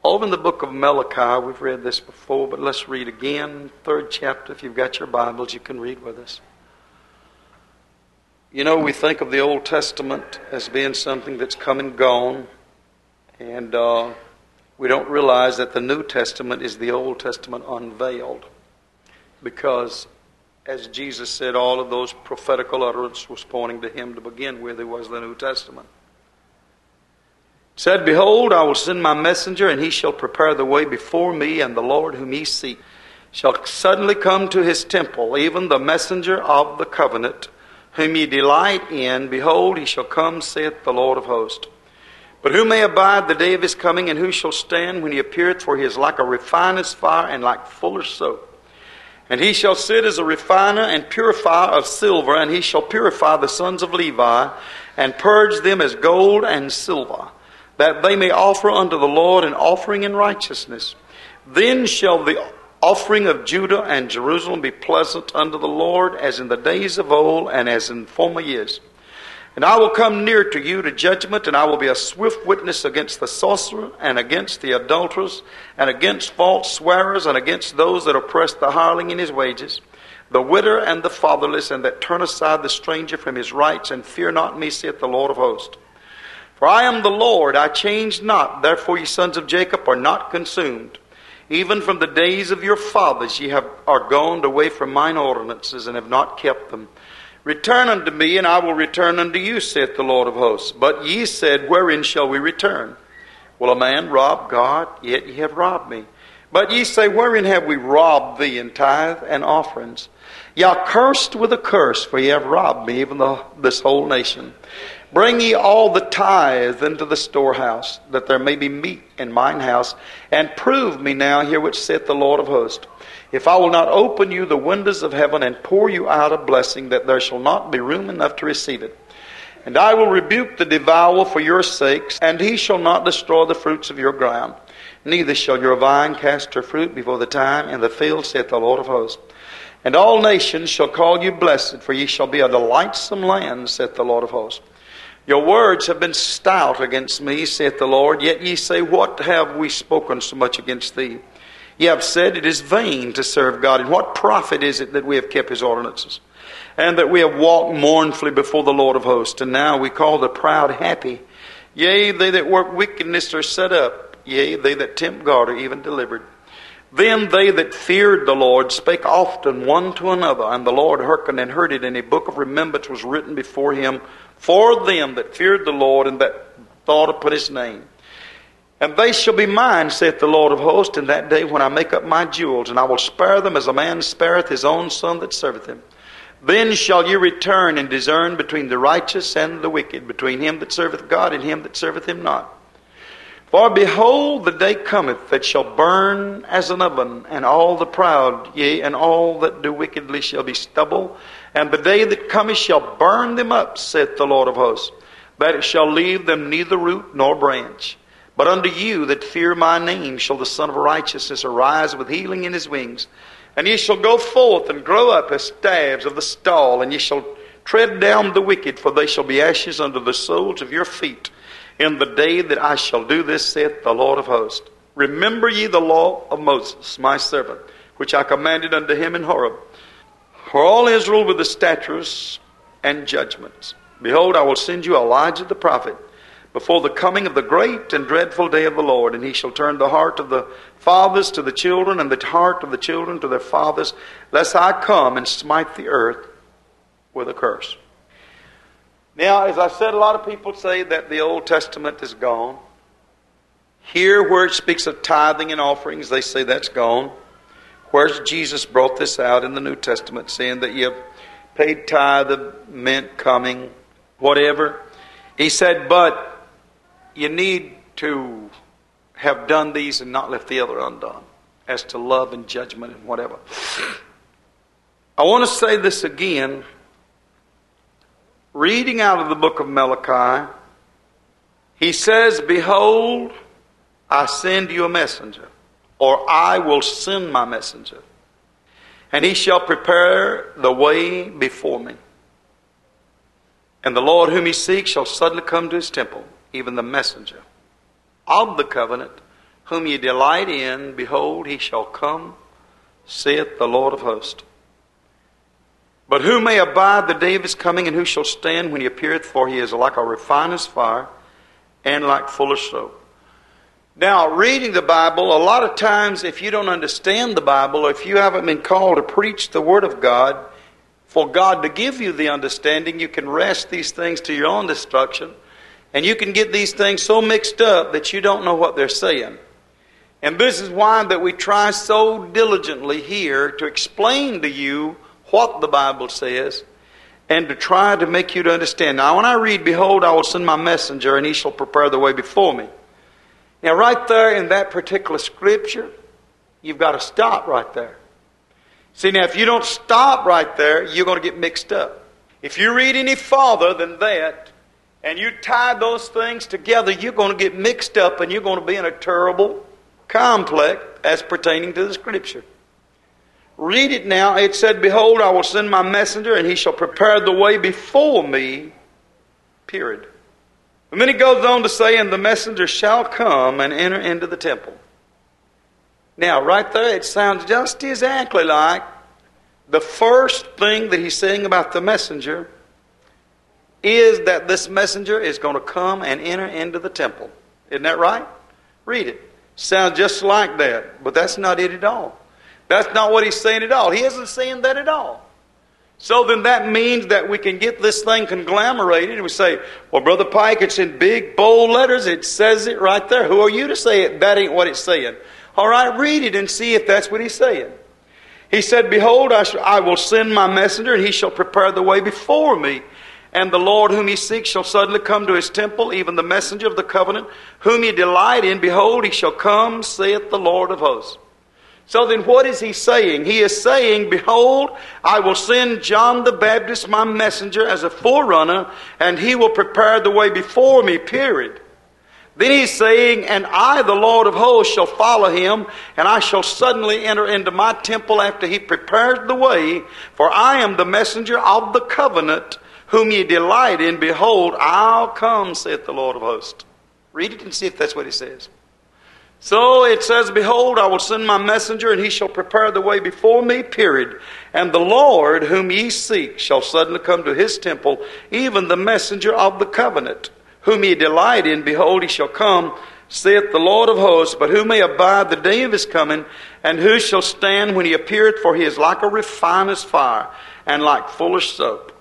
Over in the book of Malachi, we've read this before, but let's read again. 3rd chapter. If you've got your Bibles, you can read with us. You know, we think of the Old Testament as being something that's come and gone, and we don't realize that the New Testament is the Old Testament unveiled. Because, as Jesus said, all of those prophetical utterance was pointing to Him to begin with. It was the New Testament. It said, "Behold, I will send my messenger, and he shall prepare the way before me, and the Lord whom ye seek shall suddenly come to his temple, even the messenger of the covenant, whom ye delight in. Behold, he shall come, saith the Lord of hosts. But who may abide the day of his coming, and who shall stand when he appeareth? For he is like a refiner's fire, and like fuller's soap. And he shall sit as a refiner and purifier of silver, and he shall purify the sons of Levi, and purge them as gold and silver, that they may offer unto the Lord an offering in righteousness. Then shall the offering of Judah and Jerusalem be pleasant unto the Lord, as in the days of old, and as in former years. And I will come near to you to judgment, and I will be a swift witness against the sorcerer, and against the adulterers, and against false swearers, and against those that oppress the hireling in his wages, the widow and the fatherless, and that turn aside the stranger from his rights, and fear not me, saith the Lord of hosts. For I am the Lord, I change not. Therefore ye sons of Jacob are not consumed. Even from the days of your fathers ye are gone away from mine ordinances, and have not kept them. Return unto me, and I will return unto you, saith the Lord of hosts. But ye said, wherein shall we return? Will a man rob God? Yet ye have robbed me. But ye say, wherein have we robbed thee in tithe and offerings? Ye are cursed with a curse, for ye have robbed me, even this whole nation. Bring ye all the tithe into the storehouse, that there may be meat in mine house, and prove me now here which saith the Lord of hosts, if I will not open you the windows of heaven, and pour you out a blessing, that there shall not be room enough to receive it. And I will rebuke the devourer for your sakes, and he shall not destroy the fruits of your ground. Neither shall your vine cast her fruit before the time in the field, saith the Lord of hosts. And all nations shall call you blessed, for ye shall be a delightsome land, saith the Lord of hosts. Your words have been stout against me, saith the Lord. Yet ye say, what have we spoken so much against thee? Ye have said, it is vain to serve God. And what profit is it that we have kept his ordinances, and that we have walked mournfully before the Lord of hosts? And now we call the proud happy. Yea, they that work wickedness are set up. Yea, they that tempt God are even delivered. Then they that feared the Lord spake often one to another, and the Lord hearkened and heard it, and a book of remembrance was written before him for them that feared the Lord, and that thought upon his name. And they shall be mine, saith the Lord of hosts, in that day when I make up my jewels, and I will spare them as a man spareth his own son that serveth him. Then shall ye return and discern between the righteous and the wicked, between him that serveth God and him that serveth him not. For behold, the day cometh that shall burn as an oven, and all the proud, yea, and all that do wickedly shall be stubble. And the day that cometh shall burn them up, saith the Lord of hosts, that it shall leave them neither root nor branch. But unto you that fear my name shall the Son of Righteousness arise with healing in his wings. And ye shall go forth and grow up as staves of the stall, and ye shall tread down the wicked, for they shall be ashes under the soles of your feet. In the day that I shall do this, saith the Lord of hosts. Remember ye the law of Moses, my servant, which I commanded unto him in Horeb, for all Israel with the statutes and judgments. Behold, I will send you Elijah the prophet before the coming of the great and dreadful day of the Lord. And he shall turn the heart of the fathers to the children, and the heart of the children to their fathers, lest I come and smite the earth with a curse. Now, as I said, a lot of people say that the Old Testament is gone. Here, where it speaks of tithing and offerings, they say that's gone. Whereas Jesus brought this out in the New Testament, saying that you have paid tithe of mint, coming, whatever. He said, but you need to have done these and not left the other undone, as to love and judgment and whatever. I want to say this again. Reading out of the book of Malachi, he says, behold, I send you a messenger, or I will send my messenger, and he shall prepare the way before me. And the Lord whom he seeks shall suddenly come to his temple, even the messenger of the covenant, whom ye delight in, behold, he shall come, saith the Lord of hosts. But who may abide the day of his coming, and who shall stand when he appeareth? For he is like a refiner's fire, and like fuller's soap. Now, reading the Bible, a lot of times if you don't understand the Bible, or if you haven't been called to preach the Word of God, for God to give you the understanding, you can wrest these things to your own destruction, and you can get these things so mixed up that you don't know what they're saying. And this is why that we try so diligently here to explain to you what the Bible says, and to try to make you to understand. Now, when I read, behold, I will send my messenger, and he shall prepare the way before me. Now, right there in that particular scripture, you've got to stop right there. See, now, if you don't stop right there, you're going to get mixed up. If you read any farther than that, and you tie those things together, you're going to get mixed up, and you're going to be in a terrible complex as pertaining to the scripture. Read it now. It said, behold, I will send my messenger, and he shall prepare the way before me, period. And then he goes on to say, and the messenger shall come and enter into the temple. Now, right there, it sounds just exactly like the first thing that he's saying about the messenger is that this messenger is going to come and enter into the temple. Isn't that right? Read it. Sounds just like that, but that's not it at all. That's not what he's saying at all. He isn't saying that at all. So then that means that we can get this thing conglomerated and we say, well, Brother Pike, it's in big, bold letters. It says it right there. Who are you to say it? That ain't what it's saying. All right, read it and see if that's what he's saying. He said, behold, I will send my messenger, and he shall prepare the way before me. And the Lord whom ye seek shall suddenly come to his temple, even the messenger of the covenant, whom ye delight in. Behold, he shall come, saith the Lord of hosts. So then what is he saying? He is saying, behold, I will send John the Baptist, my messenger, as a forerunner, and he will prepare the way before me, period. Then he's saying, and I, the Lord of hosts, shall follow him, and I shall suddenly enter into my temple after he prepares the way, for I am the messenger of the covenant, whom ye delight in. Behold, I'll come, saith the Lord of hosts. Read it and see if that's what he says. So it says, behold, I will send my messenger, and he shall prepare the way before me, period. And the Lord whom ye seek shall suddenly come to his temple, even the messenger of the covenant, whom ye delight in. Behold, he shall come, saith the Lord of hosts. But who may abide the day of his coming, and who shall stand when he appeareth? For he is like a refiner's fire, and like fuller's soap.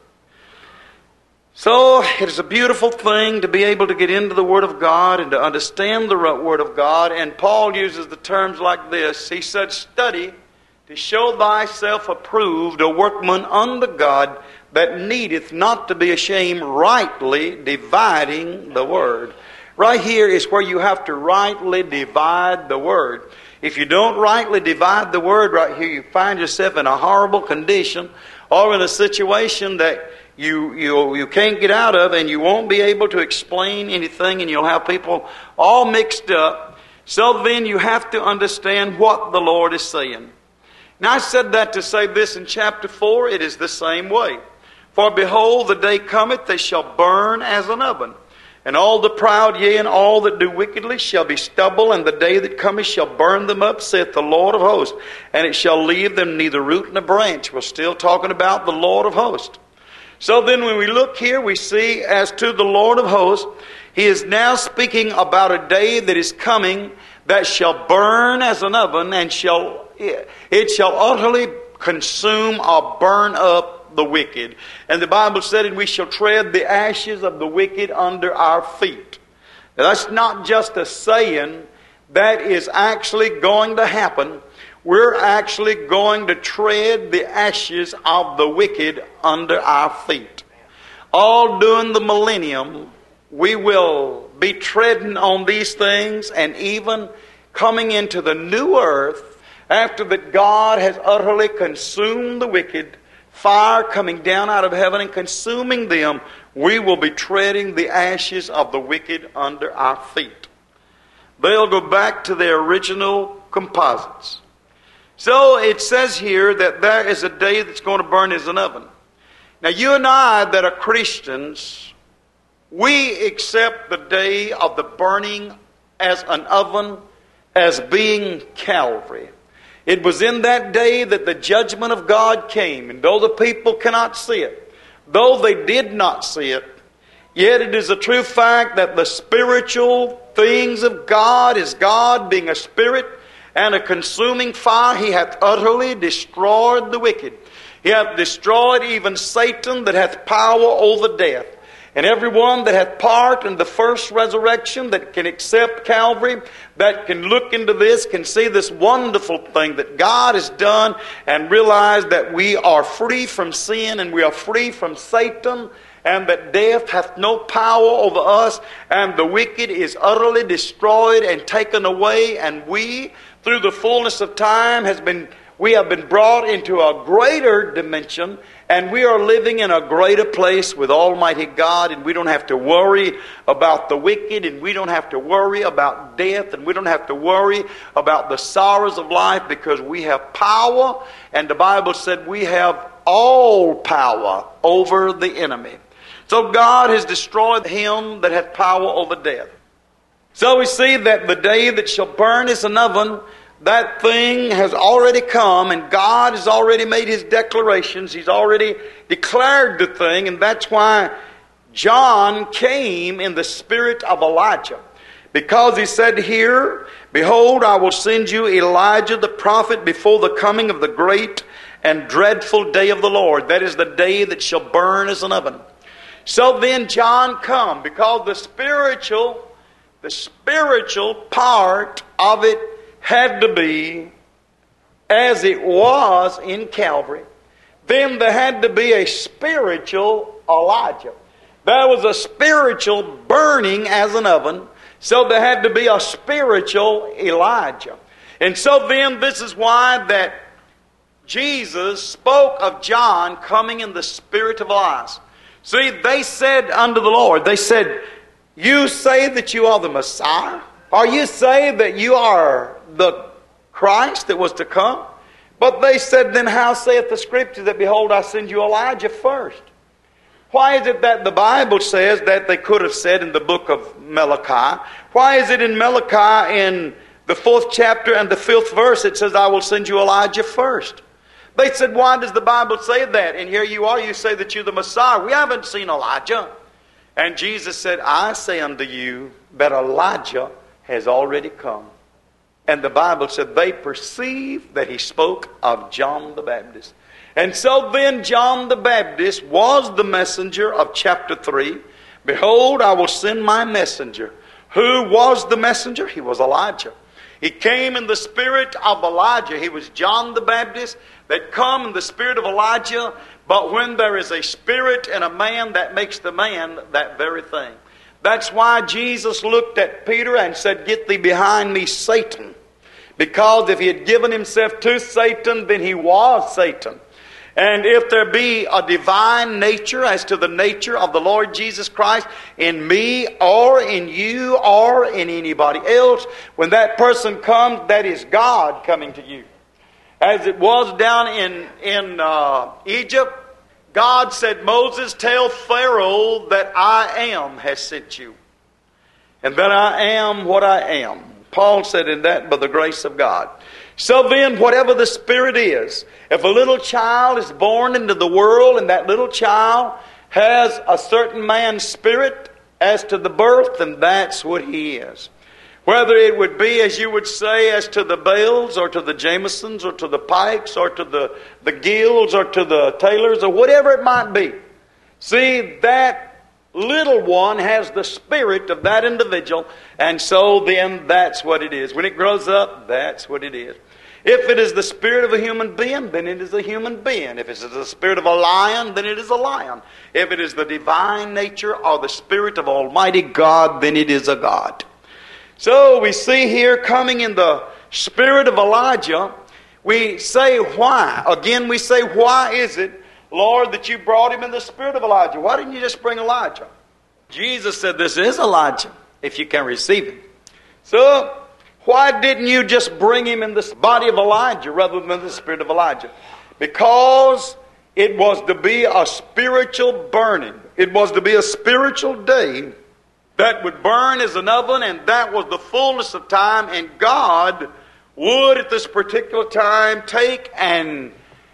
So it is a beautiful thing to be able to get into the Word of God and to understand the Word of God. And Paul uses the terms like this. He said, study to show thyself approved, a workman unto God, that needeth not to be ashamed, rightly dividing the Word. Right here is where you have to rightly divide the Word. If you don't rightly divide the Word right here, you find yourself in a horrible condition, or in a situation that you can't get out of, and you won't be able to explain anything, and you'll have people all mixed up. So then you have to understand what the Lord is saying. Now I said that to say this in chapter 4, it is the same way. For behold, the day cometh, they shall burn as an oven. And all the proud, yea, and all that do wickedly shall be stubble, and the day that cometh shall burn them up, saith the Lord of hosts. And it shall leave them neither root nor branch. We're still talking about the Lord of hosts. So then when we look here, we see as to the Lord of hosts, he is now speaking about a day that is coming that shall burn as an oven, and it shall utterly consume or burn up the wicked. And the Bible said, and we shall tread the ashes of the wicked under our feet. Now, that's not just a saying. That is actually going to happen. We're actually going to tread the ashes of the wicked under our feet. All during the millennium, we will be treading on these things, and even coming into the new earth, after that God has utterly consumed the wicked, fire coming down out of heaven and consuming them, we will be treading the ashes of the wicked under our feet. They'll go back to their original composites. So it says here that there is a day that's going to burn as an oven. Now you and I that are Christians, we accept the day of the burning as an oven as being Calvary. It was in that day that the judgment of God came. And though the people cannot see it, though they did not see it, yet it is a true fact that the spiritual things of God is God being a spirit and a consuming fire. He hath utterly destroyed the wicked. He hath destroyed even Satan that hath power over death. And everyone that hath part in the first resurrection, that can accept Calvary, that can look into this, can see this wonderful thing that God has done and realize that we are free from sin and we are free from Satan, and that death hath no power over us, and the wicked is utterly destroyed and taken away, and we, through the fullness of time, we have been brought into a greater dimension, and we are living in a greater place with Almighty God, and we don't have to worry about the wicked, and we don't have to worry about death, and we don't have to worry about the sorrows of life, because we have power, and the Bible said we have all power over the enemy. So God has destroyed him that hath power over death. So we see that the day that shall burn as an oven, that thing has already come, and God has already made His declarations. He's already declared the thing, and that's why John came in the spirit of Elijah. Because he said here, "Behold, I will send you Elijah the prophet before the coming of the great and dreadful day of the Lord." That is the day that shall burn as an oven. So then John come, because the spiritual part of it had to be as it was in Calvary. Then there had to be a spiritual Elijah. There was a spiritual burning as an oven, so there had to be a spiritual Elijah. And so then this is why that Jesus spoke of John coming in the spirit of Elias. See, they said unto the Lord, they said, "You say that you are the Messiah? Or you say that you are the Christ that was to come?" But they said, "Then how saith the Scripture that, behold, I send you Elijah first?" Why is it that the Bible says that they could have said in the book of Malachi? Why is it in Malachi in the 4th chapter and the 5th verse it says, "I will send you Elijah first"? They said, "Why does the Bible say that? And here you are, you say that you're the Messiah. We haven't seen Elijah." And Jesus said, "I say unto you that Elijah has already come." And the Bible said they perceived that he spoke of John the Baptist. And so then John the Baptist was the messenger of chapter 3. "Behold, I will send my messenger." Who was the messenger? He was Elijah. He came in the spirit of Elijah. He was John the Baptist that come in the spirit of Elijah. But when there is a spirit in a man, that makes the man that very thing. That's why Jesus looked at Peter and said, "Get thee behind me, Satan." Because if he had given himself to Satan, then he was Satan. And if there be a divine nature as to the nature of the Lord Jesus Christ in me or in you or in anybody else, when that person comes, that is God coming to you. As it was down in Egypt, God said, "Moses, tell Pharaoh that I am has sent you, and that I am what I am." Paul said in that, by the grace of God. So then, whatever the Spirit is, if a little child is born into the world and that little child has a certain man's spirit as to the birth, then that's what he is. Whether it would be, as you would say, as to the Bales or to the Jamesons or to the Pikes or to the Gills or to the Taylors or whatever it might be. See, that little one has the spirit of that individual, and so then that's what it is. When it grows up, that's what it is. If it is the spirit of a human being, then it is a human being. If it is the spirit of a lion, then it is a lion. If it is the divine nature or the spirit of Almighty God, then it is a God. So we see here coming in the spirit of Elijah, we say why. Again we say, why is it, Lord, that you brought him in the spirit of Elijah? Why didn't you just bring Elijah? Jesus said, "This is Elijah, if you can receive him." So, why didn't you just bring him in the body of Elijah rather than the spirit of Elijah? Because it was to be a spiritual burning. It was to be a spiritual day that would burn as an oven, and that was the fullness of time. And God would at this particular time take and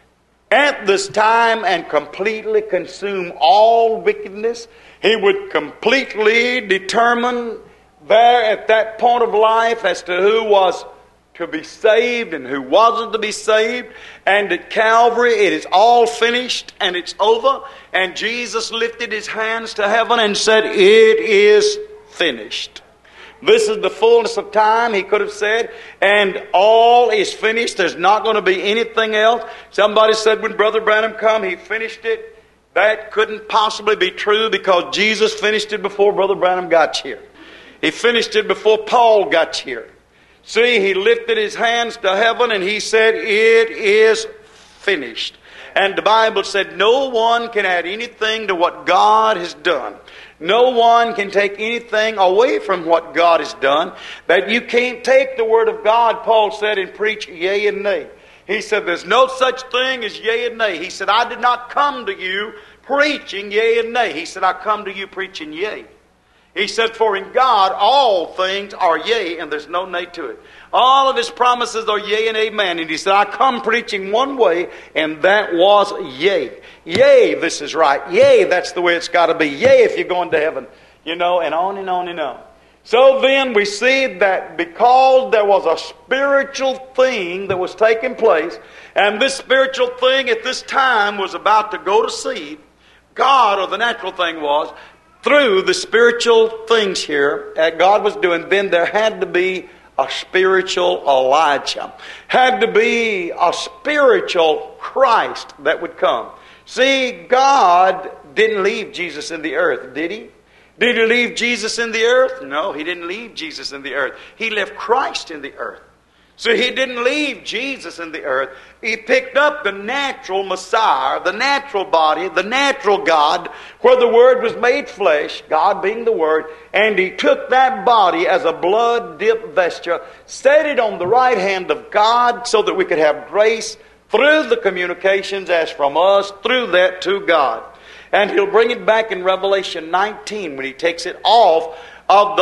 at this time and completely consume all wickedness. He would completely determine there at that point of life as to who was to be saved and who wasn't to be saved. And at Calvary it is all finished and it's over. And Jesus lifted His hands to heaven and said, "It is finished." This is the fullness of time, He could have said, and all is finished. There's not going to be anything else. Somebody said when Brother Branham come, he finished it. That couldn't possibly be true, because Jesus finished it before Brother Branham got here. He finished it before Paul got here. See, He lifted His hands to heaven and He said, "It is finished." And the Bible said no one can add anything to what God has done. No one can take anything away from what God has done. That you can't take the Word of God, Paul said, and preach yea and nay. He said there's no such thing as yea and nay. He said, "I did not come to you preaching yea and nay." He said, "I come to you preaching yea." He said, "For in God all things are yea, and there's no nay to it." All of His promises are yea and amen. And He said, "I come preaching one way, and that was yea. Yea, this is right. Yea, that's the way it's got to be. Yea, if you're going to heaven." You know, and on and on and on. So then we see that because there was a spiritual thing that was taking place, and this spiritual thing at this time was about to go to seed, God, or the natural thing was, through the spiritual things here that God was doing, then there had to be a spiritual Elijah. Had to be a spiritual Christ that would come. See, God didn't leave Jesus in the earth, did He? Did He leave Jesus in the earth? No, He didn't leave Jesus in the earth. He left Christ in the earth. So He didn't leave Jesus in the earth. He picked up the natural Messiah, the natural body, the natural God, where the Word was made flesh, God being the Word, and He took that body as a blood-dipped vesture, set it on the right hand of God so that we could have grace through the communications as from us, through that to God. And He'll bring it back in Revelation 19 when He takes it off of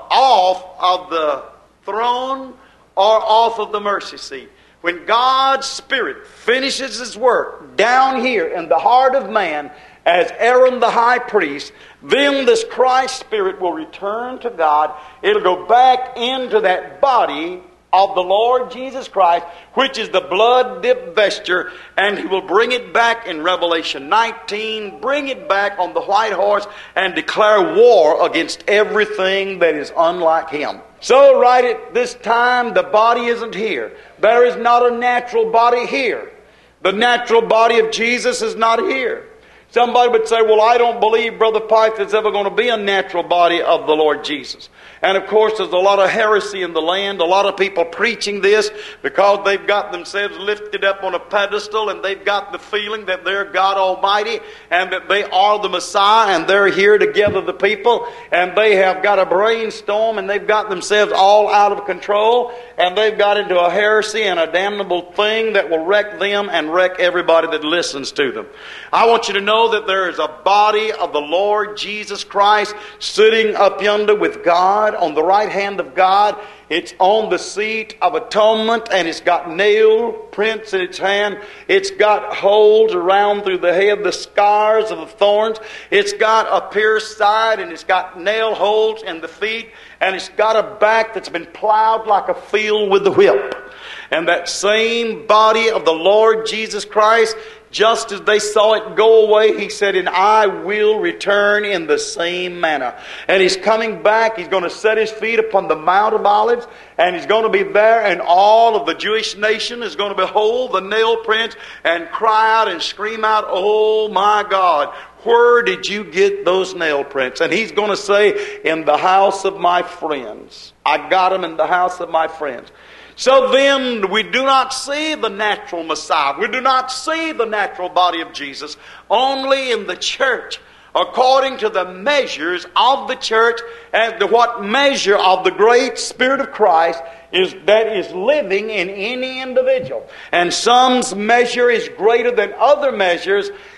the throne or off of the mercy seat. When God's Spirit finishes His work down here in the heart of man as Aaron the high priest, then this Christ Spirit will return to God. It'll go back into that body of the Lord Jesus Christ, which is the blood-dipped vesture, and He will bring it back in Revelation 19, bring it back on the white horse, and declare war against everything that is unlike Him. So right at this time, the body isn't here. There is not a natural body here. The natural body of Jesus is not here. Somebody would say, "Well, I don't believe, Brother Pipe, there's ever going to be a natural body of the Lord Jesus." And of course, there's a lot of heresy in the land, a lot of people preaching this because they've got themselves lifted up on a pedestal and they've got the feeling that they're God Almighty and that they are the Messiah and they're here to gather the people, and they have got a brainstorm and they've got themselves all out of control and they've got into a heresy and a damnable thing that will wreck them and wreck everybody that listens to them. I want you to know that there is a body of the Lord Jesus Christ sitting up yonder with God on the right hand of God. It's on the seat of atonement, and it's got nail prints in its hand. It's got holes around through the head, the scars of the thorns. It's got a pierced side, and it's got nail holes in the feet, and it's got a back that's been plowed like a field with the whip. And that same body of the Lord Jesus Christ, just as they saw it go away, He said, "And I will return in the same manner." And He's coming back. He's going to set His feet upon the Mount of Olives, and He's going to be there, and all of the Jewish nation is going to behold the nail prints and cry out and scream out, "Oh my God, where did you get those nail prints?" And He's going to say, "In the house of my friends. I got them in the house of my friends." So then we do not see the natural Messiah. We do not see the natural body of Jesus only in the church, according to the measures of the church and to what measure of the great Spirit of Christ that is living in any individual. And some's measure is greater than other measures.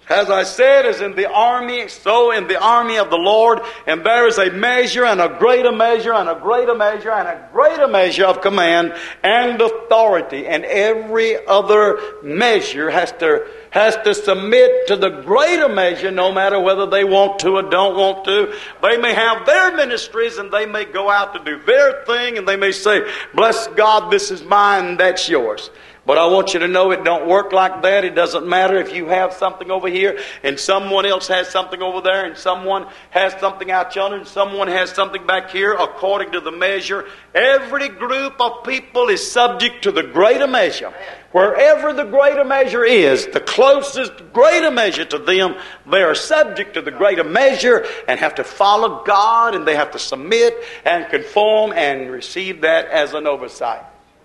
As I said, as in the army, so in the army of the Lord, and there is a measure and a greater measure and a greater measure and a greater measure of command and authority, and every other measure has to submit to the greater measure, no matter whether they want to or don't want to. They may have their ministries and they may go out to do their thing, and they may say, "Bless God, this is mine, that's yours." But I want you to know it don't work like that. It doesn't matter if you have something over here and someone else has something over there and someone has something out yonder and someone has something back here according to the measure. Every group of people is subject to the greater measure. Wherever the greater measure is, the closest greater measure to them, they are subject to the greater measure and have to follow God, and they have to submit and conform and receive that as an oversight.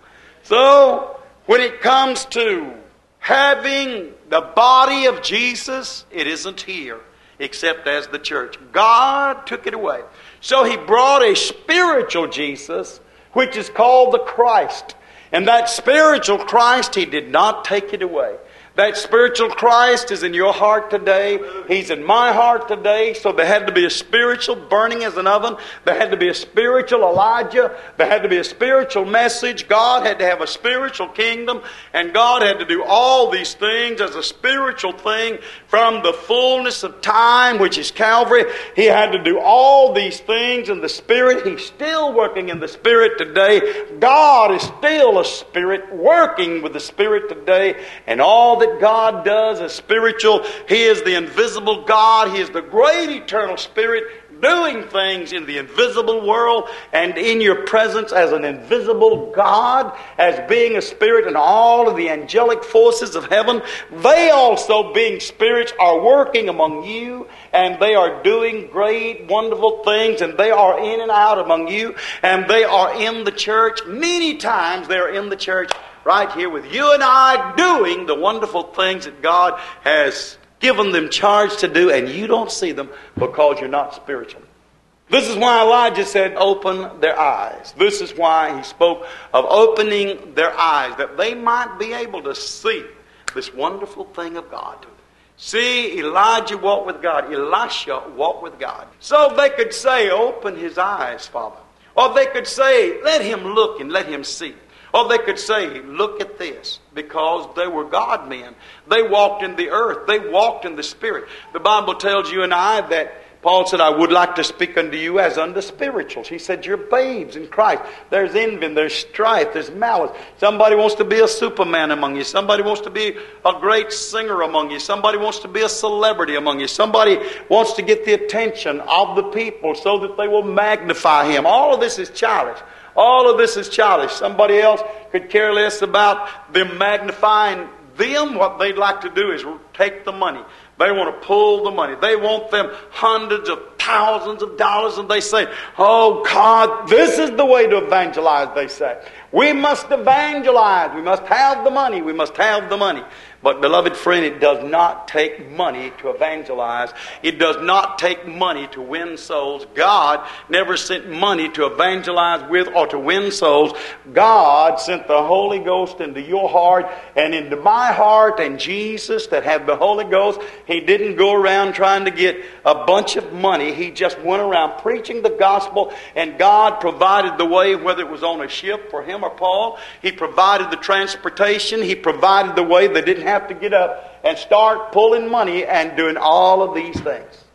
So, when it comes to having the body of Jesus, it isn't here except as the church. God took it away. So He brought a spiritual Jesus, which is called the Christ. And that spiritual Christ, He did not take it away. That spiritual Christ is in your heart today. He's in my heart today. So there had to be a spiritual burning as an oven. There had to be a spiritual Elijah. There had to be a spiritual message. God had to have a spiritual kingdom. And God had to do all these things as a spiritual thing from the fullness of time, which is Calvary. He had to do all these things in the Spirit. He's still working in the Spirit today. God is still a Spirit working with the Spirit today. And all that God does is spiritual. He is the invisible God. He is the great eternal Spirit doing things in the invisible world and in your presence as an invisible God, as being a Spirit, and all of the angelic forces of heaven, they also, being spirits, are working among you, and they are doing great, wonderful things, and they are in and out among you, and they are in the church. Many times they are in the church right here with you and I, doing the wonderful things that God has given them charge to do, and you don't see them because you're not spiritual. This is why Elijah said, "Open their eyes." This is why he spoke of opening their eyes, that they might be able to see this wonderful thing of God. See, Elijah walked with God. Elisha walked with God. So they could say, "Open his eyes, Father." Or they could say, "Let him look and let him see." Or they could say, "Look at this," because they were God men. They walked in the earth. They walked in the Spirit. The Bible tells you and I that Paul said, "I would like to speak unto you as unto spirituals." He said, "You're babes in Christ." There's envy, there's strife, there's malice. Somebody wants to be a Superman among you. Somebody wants to be a great singer among you. Somebody wants to be a celebrity among you. Somebody wants to get the attention of the people so that they will magnify him. All of this is childish. All of this is childish. Somebody else could care less about them magnifying them. What they'd like to do is take the money. They want to pull the money. They want them hundreds of thousands of dollars, and they say, "Oh God, this is the way to evangelize," they say. "We must evangelize. We must have the money. We must have the money." But, beloved friend, it does not take money to evangelize. It does not take money to win souls. God never sent money to evangelize with or to win souls. God sent the Holy Ghost into your heart and into my heart, and Jesus that had the Holy Ghost, He didn't go around trying to get a bunch of money. He just went around preaching the gospel, and God provided the way, whether it was on a ship for him or Paul. He provided the transportation. He provided the way. They didn't have to get up and start pulling money and doing all of these things.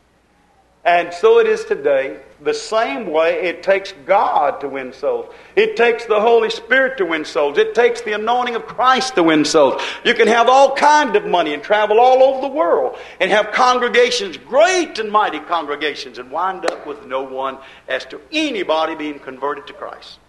And so it is today. The same way it takes God to win souls. It takes the Holy Spirit to win souls. It takes the anointing of Christ to win souls. You can have all kinds of money and travel all over the world and have congregations, great and mighty congregations, and wind up with no one as to anybody being converted to Christ.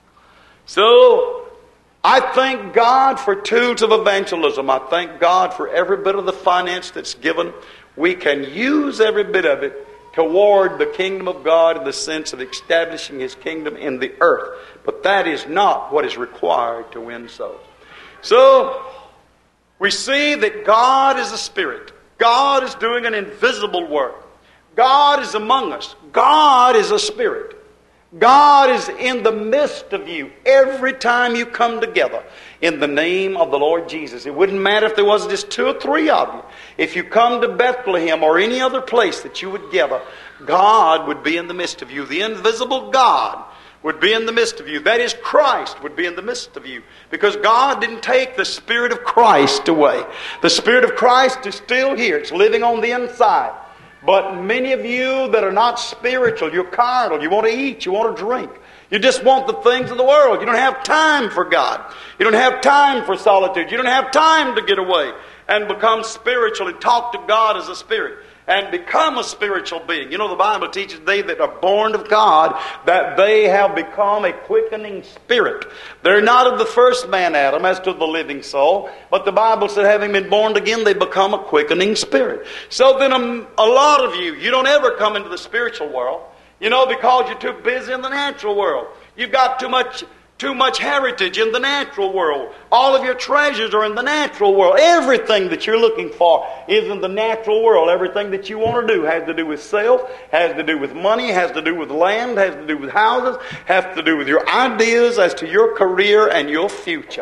So, I thank God for tools of evangelism. I thank God for every bit of the finance that's given. We can use every bit of it toward the kingdom of God in the sense of establishing His kingdom in the earth. But that is not what is required to win souls. So, we see that God is a Spirit. God is doing an invisible work. God is among us. God is a Spirit. God is in the midst of you every time you come together in the name of the Lord Jesus. It wouldn't matter if there was just 2 or 3 of you. If you come to Bethlehem or any other place that you would gather, God would be in the midst of you. The invisible God would be in the midst of you. That is, Christ would be in the midst of you. Because God didn't take the Spirit of Christ away. The Spirit of Christ is still here. It's living on the inside. But many of you that are not spiritual, you're carnal, you want to eat, you want to drink. You just want the things of the world. You don't have time for God. You don't have time for solitude. You don't have time to get away and become spiritual and talk to God as a spirit and become a spiritual being. You know, the Bible teaches they that are born of God, that they have become a quickening spirit. They're not of the first man, Adam, as to the living soul, but the Bible said, having been born again, they become a quickening spirit. So then a lot of you, you don't ever come into the spiritual world, you know, because you're too busy in the natural world. You've got too much heritage in the natural world. All of your treasures are in the natural world. Everything that you're looking for is in the natural world. Everything that you want to do has to do with self, has to do with money, has to do with land, has to do with houses, has to do with your ideas as to your career and your future.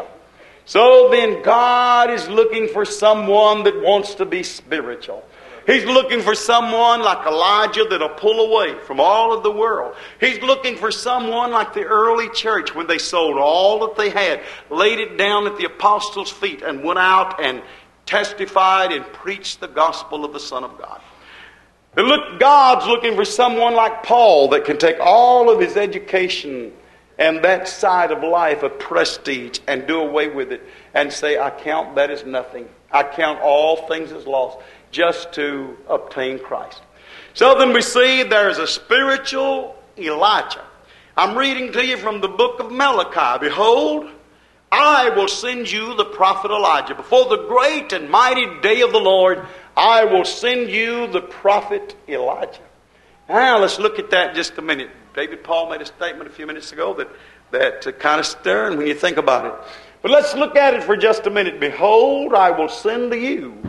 So then God is looking for someone that wants to be spiritual. He's looking for someone like Elijah that'll pull away from all of the world. He's looking for someone like the early church when they sold all that they had, laid it down at the apostles' feet, and went out and testified and preached the gospel of the Son of God. And look, God's looking for someone like Paul that can take all of his education and that side of life of prestige and do away with it and say, I count that as nothing. I count all things as lost, just to obtain Christ. So then we see there's a spiritual Elijah. I'm reading to you from the book of Malachi. Behold, I will send you the prophet Elijah. Before the great and mighty day of the Lord, I will send you the prophet Elijah. Now let's look at that just a minute. David Paul made a statement a few minutes ago that kind of stirring when you think about it. But let's look at it for just a minute. Behold, I will send to you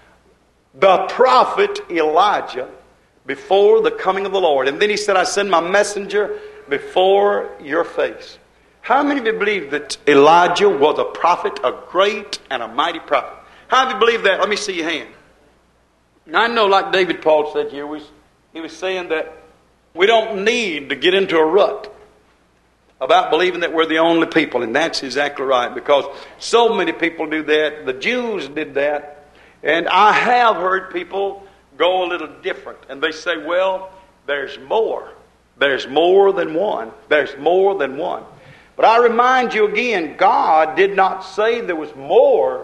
the prophet Elijah before the coming of the Lord. And then he said, I send my messenger before your face. How many of you believe that Elijah was a prophet, a great and a mighty prophet? How many of you believe that? Let me see your hand. Now, I know, like David Paul said here, he was saying that we don't need to get into a rut about believing that we're the only people. And that's exactly right, because so many people do that. The Jews did that. And I have heard people go a little different. And they say, well, there's more. There's more than one. There's more than one. But I remind you again, God did not say there was more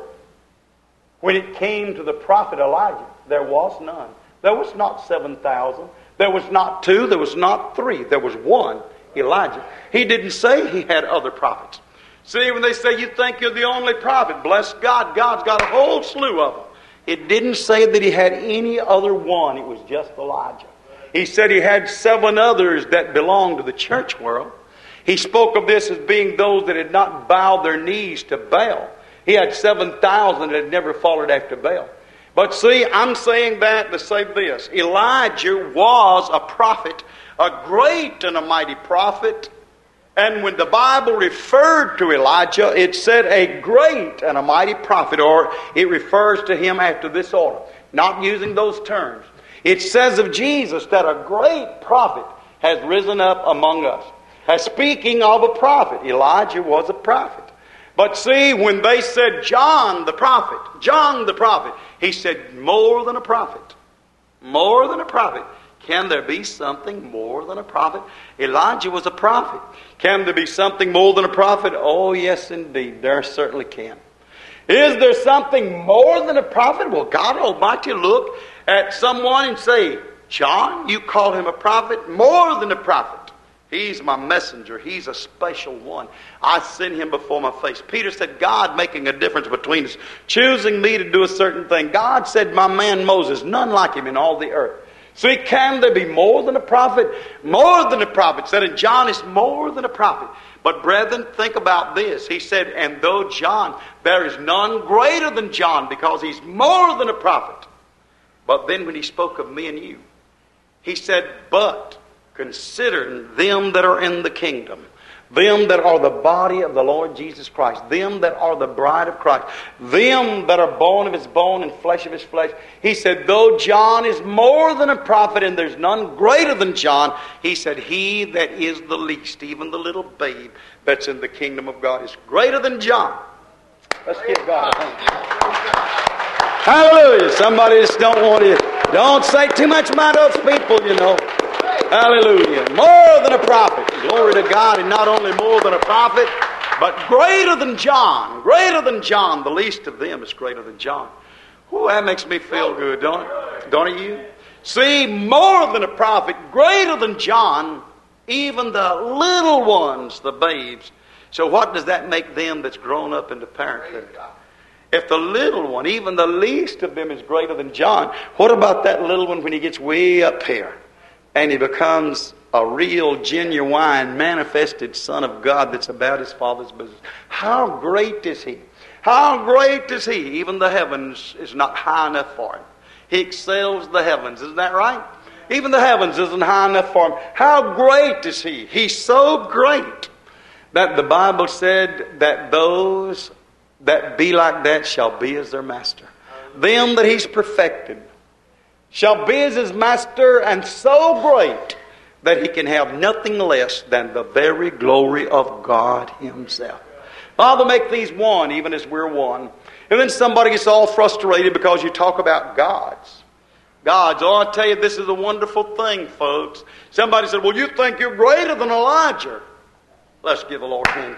when it came to the prophet Elijah. There was none. There was not 7,000. There was not 2. There was not 3. There was one, Elijah. He didn't say he had other prophets. See, when they say you think you're the only prophet, bless God, God's got a whole slew of them. It didn't say that he had any other one. It was just Elijah. He said he had 7 others that belonged to the church world. He spoke of this as being those that had not bowed their knees to Baal. He had 7,000 that had never followed after Baal. But see, I'm saying that to say this. Elijah was a prophet, a great and a mighty prophet. And when the Bible referred to Elijah, it said a great and a mighty prophet, or it refers to him after this order, not using those terms. It says of Jesus that a great prophet has risen up among us. Speaking of a prophet, Elijah was a prophet. But see, when they said John the prophet, he said more than a prophet. More than a prophet. Can there be something more than a prophet? Elijah was a prophet. Can there be something more than a prophet? Oh, yes, indeed. There certainly can. Is there something more than a prophet? Well, God Almighty look at someone and say, John, you call him a prophet? More than a prophet. He's my messenger. He's a special one. I send him before my face. Peter said, God making a difference between us, choosing me to do a certain thing. God said, my man Moses, none like him in all the earth. See, can there be more than a prophet? More than a prophet. Said, and John is more than a prophet. But brethren, think about this. He said, and though John, there is none greater than John, because he's more than a prophet. But then when he spoke of me and you, he said, but Consider them that are in the kingdom, them that are the body of the Lord Jesus Christ, them that are the bride of Christ, them that are bone of his bone and flesh of his flesh. He said, though John is more than a prophet and there's none greater than John, he said, he that is the least, even the little babe that's in the kingdom of God, is greater than John. Let's give God a hand. Hallelujah. Somebody just don't say too much about those people, you know. Hallelujah. More than a prophet. Glory to God. And not only more than a prophet, but greater than John. Greater than John. The least of them is greater than John. Ooh, that makes me feel good, don't it? Don't it you? See, more than a prophet, greater than John, even the little ones, the babes. So what does that make them that's grown up into parenthood? If the little one, even the least of them, is greater than John, what about that little one when he gets way up here and he becomes a real, genuine, manifested Son of God that's about his Father's business? How great is he? How great is he? Even the heavens is not high enough for him. He excels the heavens. Isn't that right? Even the heavens isn't high enough for him. How great is he? He's so great that the Bible said that those that be like that shall be as their master. Them that he's perfected shall be as his master, and so great that he can have nothing less than the very glory of God himself. Father, make these one, even as we're one. And then somebody gets all frustrated because you talk about gods. Gods. Oh, I tell you, this is a wonderful thing, folks. Somebody said, well, you think you're greater than Elijah. Let's give the Lord a hand.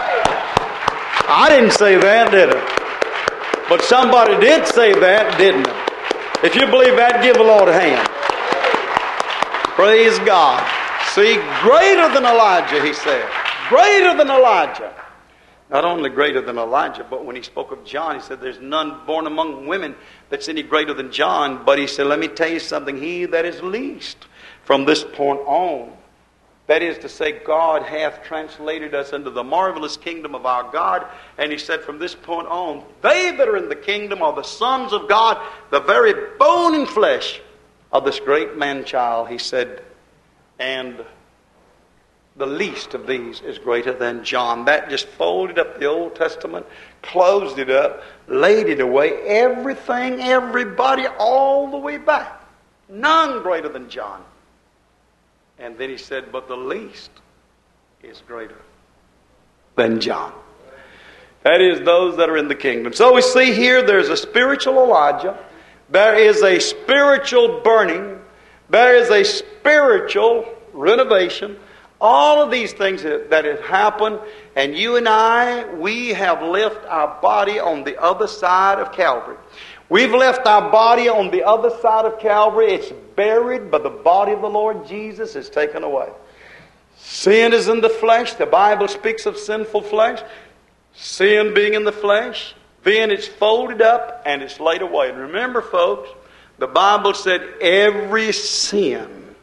I didn't say that, did I? But somebody did say that, didn't they? If you believe that, give the Lord a hand. Praise God. See, greater than Elijah, he said. Greater than Elijah. Not only greater than Elijah, but when he spoke of John, he said, there's none born among women that's any greater than John. But he said, let me tell you something. He that is least from this point on, that is to say, God hath translated us into the marvelous kingdom of our God. And he said, from this point on, they that are in the kingdom are the sons of God, the very bone and flesh of this great man-child. He said, and the least of these is greater than John. That just folded up the Old Testament, closed it up, laid it away, everything, everybody, all the way back. None greater than John. And then he said, but the least is greater than John. That is, those that are in the kingdom. So we see here there's a spiritual Elijah. There is a spiritual burning. There is a spiritual renovation. All of these things that have happened. And you and I, we have left our body on the other side of Calvary. We've left our body on the other side of Calvary. It's buried, but the body of the Lord Jesus is taken away. Sin is in the flesh. The Bible speaks of sinful flesh. Sin being in the flesh. Then it's folded up and it's laid away. And remember, folks, the Bible said every sin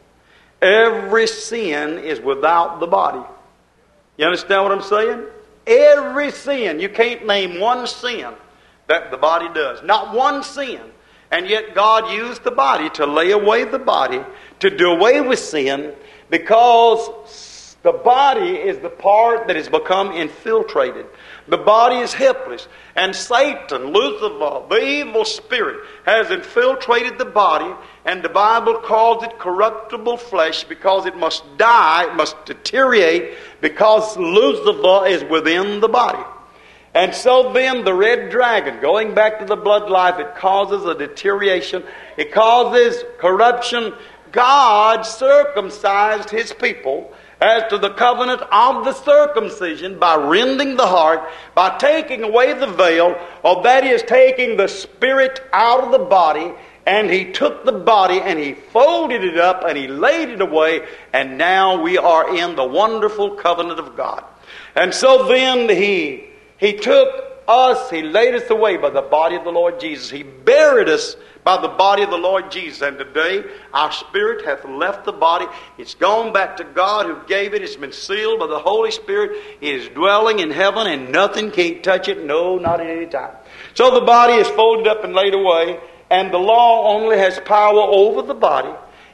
is without the body. You understand what I'm saying? Every sin. You can't name one sin that the body does. Not one sin. And yet God used the body to lay away the body, to do away with sin, because the body is the part that has become infiltrated. The body is helpless. And Satan, Lucifer, the evil spirit, has infiltrated the body, and the Bible calls it corruptible flesh because it must die, it must deteriorate, because Lucifer is within the body. And so then the red dragon, going back to the blood life, it causes a deterioration. It causes corruption. God circumcised his people as to the covenant of the circumcision by rending the heart, by taking away the veil, or that is, taking the spirit out of the body. And he took the body and he folded it up and he laid it away. And now we are in the wonderful covenant of God. And so then He took us, He laid us away by the body of the Lord Jesus. He buried us by the body of the Lord Jesus. And today our spirit hath left the body. It's gone back to God who gave it. It's been sealed by the Holy Spirit. It is dwelling in heaven and nothing can touch it. No, not at any time. So the body is folded up and laid away. And the law only has power over the body.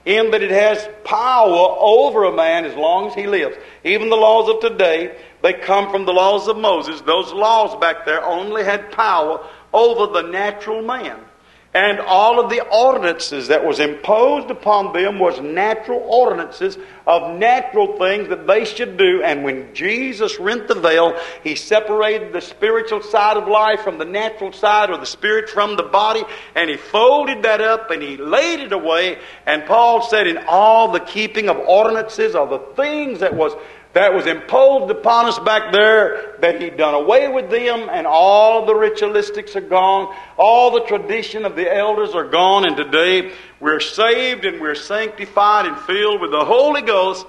in that it has power over a man as long as he lives. Even the laws of today, they come from the laws of Moses. Those laws back there only had power over the natural man. And all of the ordinances that was imposed upon them was natural ordinances of natural things that they should do. And when Jesus rent the veil, He separated the spiritual side of life from the natural side, or the spirit from the body, and He folded that up and He laid it away. And Paul said, in all the keeping of ordinances, of the things that was imposed upon us back there, that He'd done away with them, and all the ritualistics are gone. All the tradition of the elders are gone, and today we're saved and we're sanctified and filled with the Holy Ghost,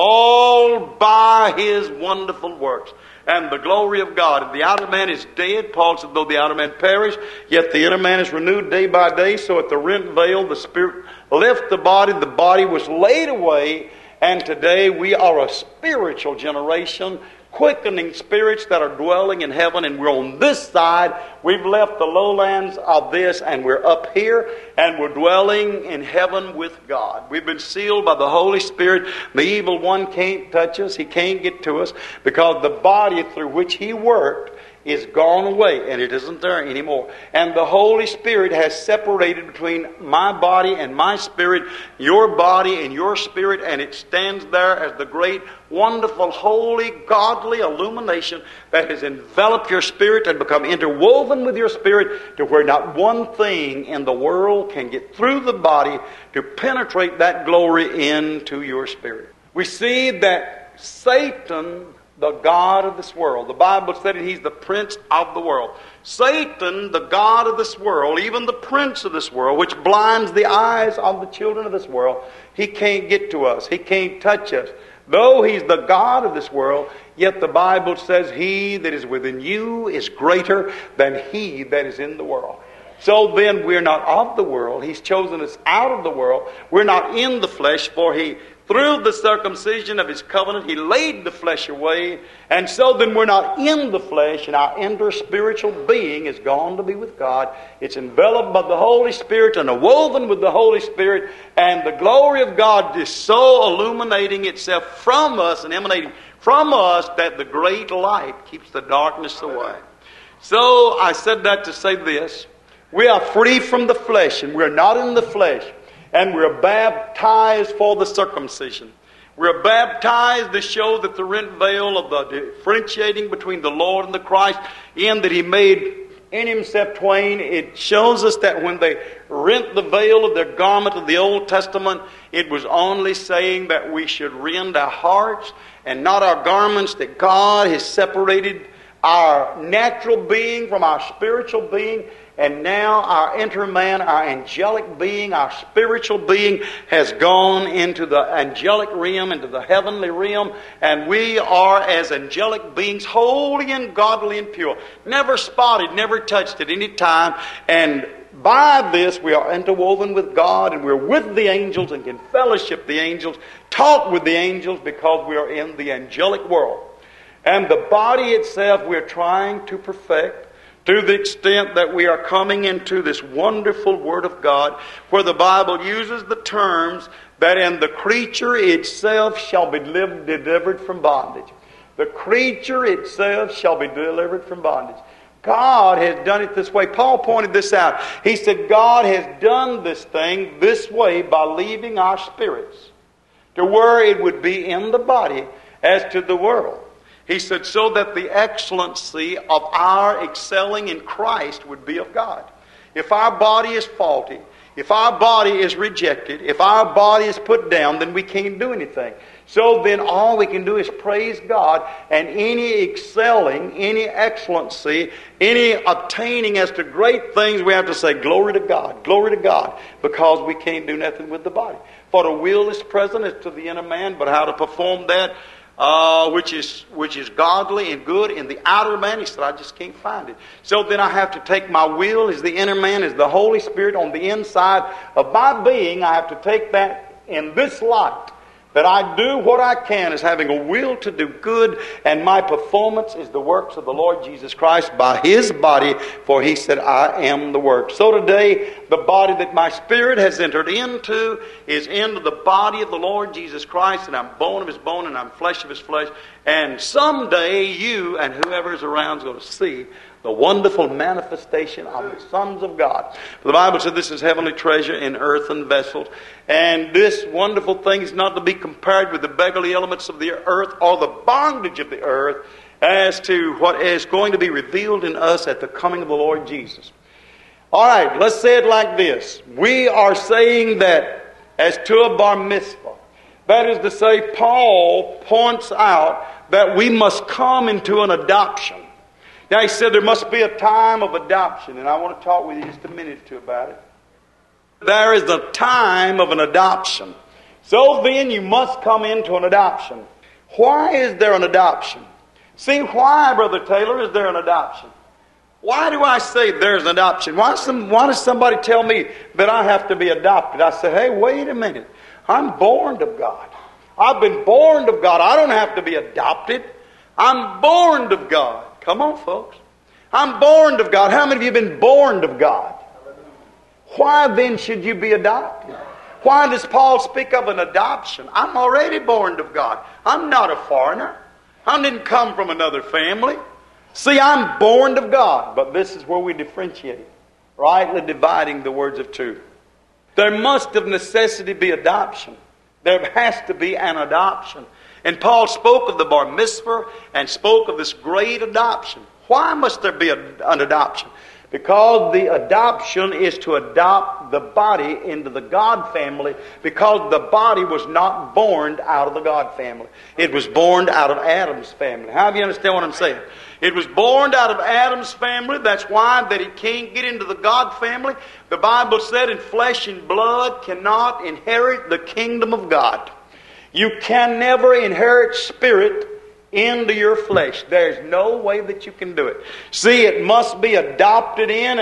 all by His wonderful works. And the glory of God. And the outer man is dead. Paul said, though the outer man perish, yet the inner man is renewed day by day. So at the rent veil, the Spirit left the body was laid away. And today we are a spiritual generation, quickening spirits that are dwelling in heaven. And we're on this side. We've left the lowlands of this, and we're up here, and we're dwelling in heaven with God. We've been sealed by the Holy Spirit. The evil one can't touch us. He can't get to us, because the body through which he worked is gone away, and it isn't there anymore. And the Holy Spirit has separated between my body and my spirit, your body and your spirit, and it stands there as the great, wonderful, holy, godly illumination that has enveloped your spirit and become interwoven with your spirit, to where not one thing in the world can get through the body to penetrate that glory into your spirit. We see that Satan, the god of this world, the Bible said he's the prince of the world. Satan, the god of this world, even the prince of this world, which blinds the eyes of the children of this world, he can't get to us. He can't touch us. Though he's the god of this world, yet the Bible says he that is within you is greater than he that is in the world. So then we're not of the world. He's chosen us out of the world. We're not in the flesh, for he, through the circumcision of His covenant, He laid the flesh away. And so then we're not in the flesh, and our inner spiritual being is gone to be with God. It's enveloped by the Holy Spirit and woven with the Holy Spirit. And the glory of God is so illuminating itself from us and emanating from us that the great light keeps the darkness away. So I said that to say this. We are free from the flesh, and we're not in the flesh. And we're baptized for the circumcision. We're baptized to show that the rent veil of the differentiating between the Lord and the Christ, in that He made in Himself twain. It shows us that when they rent the veil of their garment of the Old Testament, it was only saying that we should rend our hearts and not our garments, that God has separated our natural being from our spiritual being. And now our inner man, our angelic being, our spiritual being has gone into the angelic realm, into the heavenly realm. And we are, as angelic beings, holy and godly and pure. Never spotted, never touched at any time. And by this we are interwoven with God, and we're with the angels and can fellowship the angels, talk with the angels, because we are in the angelic world. And the body itself we're trying to perfect, to the extent that we are coming into this wonderful Word of God, where the Bible uses the terms that in the creature itself shall be delivered from bondage. The creature itself shall be delivered from bondage. God has done it this way. Paul pointed this out. He said God has done this thing this way by leaving our spirits to where it would be in the body as to the world. He said, so that the excellency of our excelling in Christ would be of God. If our body is faulty, if our body is rejected, if our body is put down, then we can't do anything. So then all we can do is praise God, and any excelling, any excellency, any obtaining as to great things, we have to say, glory to God, because we can't do nothing with the body. For the will is present as to the inner man, but how to perform that, which is godly and good in the outer man, he said, I just can't find it. So then I have to take my will as the inner man, as the Holy Spirit on the inside of my being. I have to take that in this light, that I do what I can as having a will to do good, and my performance is the works of the Lord Jesus Christ by His body, for He said, I am the work. So today, the body that my spirit has entered into is into the body of the Lord Jesus Christ, and I'm bone of His bone, and I'm flesh of His flesh. And someday you and whoever is around is going to see the wonderful manifestation of the sons of God. The Bible said this is heavenly treasure in earthen vessels. And this wonderful thing is not to be compared with the beggarly elements of the earth or the bondage of the earth as to what is going to be revealed in us at the coming of the Lord Jesus. All right, let's say it like this. We are saying that as to a bar mitzvah. That is to say, Paul points out that we must come into an adoption. Now he said there must be a time of adoption, and I want to talk with you just a minute or two about it. There is a time of an adoption. So then you must come into an adoption. Why is there an adoption? See, why, Brother Taylor, is there an adoption? Why do I say there's an adoption? Why does somebody tell me that I have to be adopted? I say, hey, wait a minute. I'm born of God. I've been born of God. I don't have to be adopted. I'm born of God. Come on, folks. I'm born of God. How many of you have been born of God? Why then should you be adopted? Why does Paul speak of an adoption? I'm already born of God. I'm not a foreigner. I didn't come from another family. See, I'm born of God. But this is where we differentiate, rightly dividing the words of truth. There must of necessity be adoption. There has to be an adoption. And Paul spoke of the bar mitzvah and spoke of this great adoption. Why must there be an adoption? Because the adoption is to adopt the body into the God family, because the body was not born out of the God family. It was born out of Adam's family. How do you understand what I'm saying? It was born out of Adam's family. That's why that it can't get into the God family. The Bible said, in flesh and blood cannot inherit the kingdom of God. You can never inherit spirit into your flesh. There's no way that you can do it. See, it must be adopted in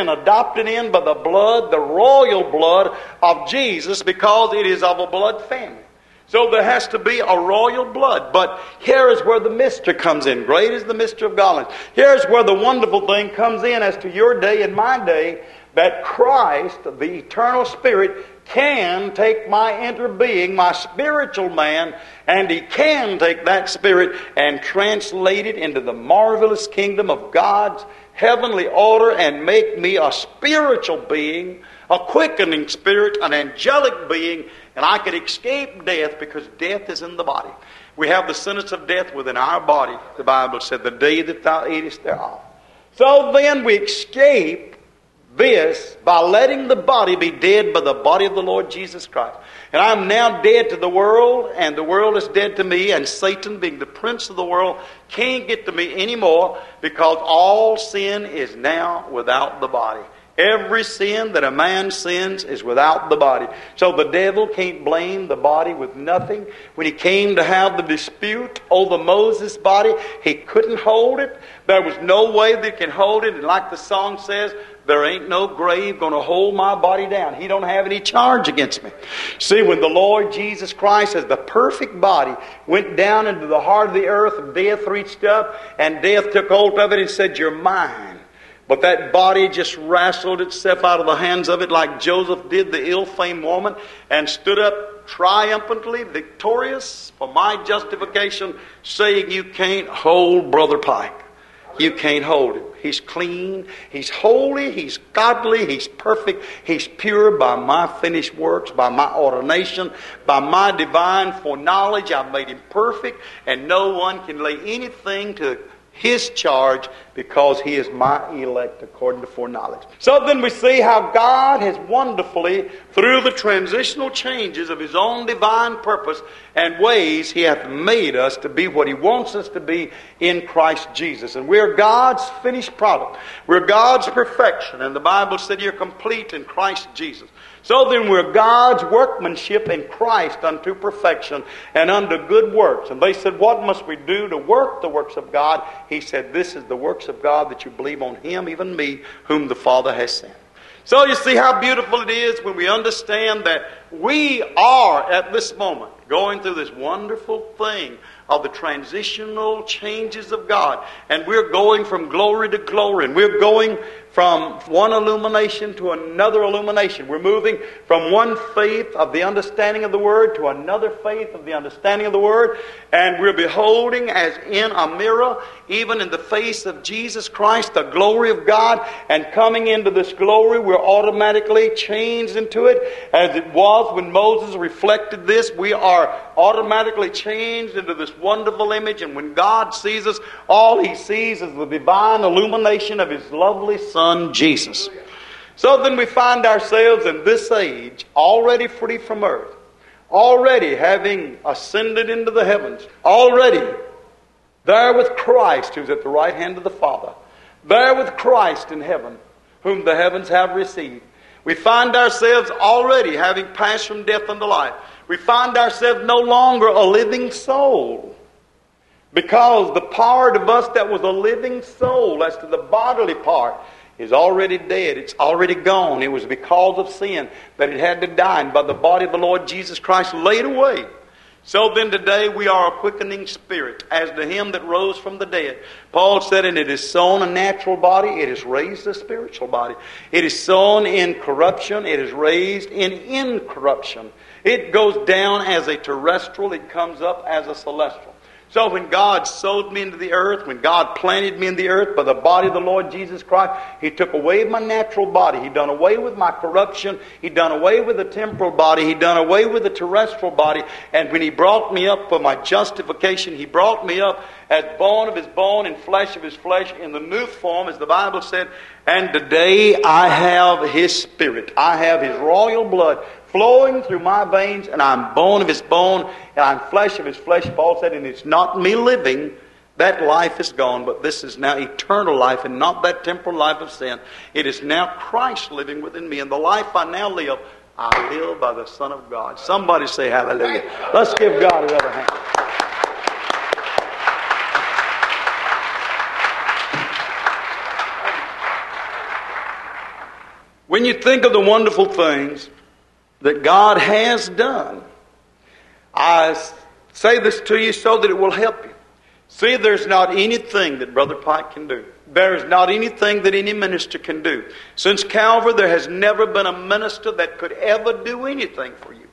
by the blood, the royal blood of Jesus, because it is of a blood family. So there has to be a royal blood. But here is where the mystery comes in. Great is the mystery of godliness. Here's where the wonderful thing comes in as to your day and my day, that Christ, the eternal Spirit, can take my inner being, my spiritual man, and He can take that spirit and translate it into the marvelous kingdom of God's heavenly order and make me a spiritual being, a quickening spirit, an angelic being, and I could escape death, because death is in the body. We have the sentence of death within our body. The Bible said, the day that thou eatest thereof. So then we escape this by letting the body be dead by the body of the Lord Jesus Christ. And I'm now dead to the world, and the world is dead to me, and Satan, being the prince of the world, can't get to me anymore, because all sin is now without the body. Every sin that a man sins is without the body. So the devil can't blame the body with nothing. When he came to have the dispute over Moses' body, he couldn't hold it. There was no way that he can hold it. And like the song says, there ain't no grave going to hold my body down. He don't have any charge against me. See, when the Lord Jesus Christ, as the perfect body, went down into the heart of the earth, and death reached up, and death took hold of it and said, you're mine. But that body just wrestled itself out of the hands of it, like Joseph did the ill-famed woman, and stood up triumphantly victorious for my justification, saying, you can't hold Brother Pike. You can't hold him. He's clean, he's holy, he's godly, he's perfect, he's pure by my finished works, by my ordination, by my divine foreknowledge. I've made him perfect, and no one can lay anything to his charge, because he is my elect according to foreknowledge. So then we see how God has wonderfully, through the transitional changes of His own divine purpose and ways, He hath made us to be what He wants us to be in Christ Jesus. And we're God's finished product. We're God's perfection. And the Bible said you're complete in Christ Jesus. So then we're God's workmanship in Christ unto perfection and unto good works. And they said, what must we do to work the works of God? He said, this is the works of God, that you believe on Him, even me, whom the Father has sent. So you see how beautiful it is when we understand that we are at this moment going through this wonderful thing of the transitional changes of God. And we're going from glory to glory. And we're going from one illumination to another illumination. We're moving from one faith of the understanding of the Word to another faith of the understanding of the Word. And we're beholding as in a mirror, even in the face of Jesus Christ, the glory of God. And coming into this glory, we're automatically changed into it. As it was when Moses reflected this, we are automatically changed into this wonderful image. And when God sees us, all He sees is the divine illumination of His lovely Son, Jesus. So then we find ourselves in this age, already free from earth, already having ascended into the heavens, already there with Christ, who's at the right hand of the Father, there with Christ in heaven, whom the heavens have received. We find ourselves already having passed from death unto life. We find ourselves no longer a living soul, because the part of us that was a living soul, as to the bodily part, is already dead. It's already gone. It was because of sin that it had to die, and by the body of the Lord Jesus Christ laid away. So then today we are a quickening spirit, as to Him that rose from the dead. Paul said, and it is sown a natural body, it is raised a spiritual body. It is sown in corruption, it is raised in incorruption. It goes down as a terrestrial, it comes up as a celestial. So when God sowed me into the earth, when God planted me in the earth by the body of the Lord Jesus Christ, He took away my natural body. He done away with my corruption. He done away with the temporal body. He done away with the terrestrial body. And when He brought me up for my justification, He brought me up as bone of His bone and flesh of His flesh in the new form, as the Bible said. And today I have His Spirit. I have His royal blood flowing through my veins, and I'm bone of His bone, and I'm flesh of His flesh. Paul said, and it's not me living, that life is gone, but this is now eternal life, and not that temporal life of sin. It is now Christ living within me, and the life I now live, I live by the Son of God. Somebody say hallelujah. Let's give God another hand. When you think of the wonderful things that God has done, I say this to you so that it will help you. See, there's not anything that Brother Pike can do. There is not anything that any minister can do. Since Calvary, there has never been a minister that could ever do anything for you.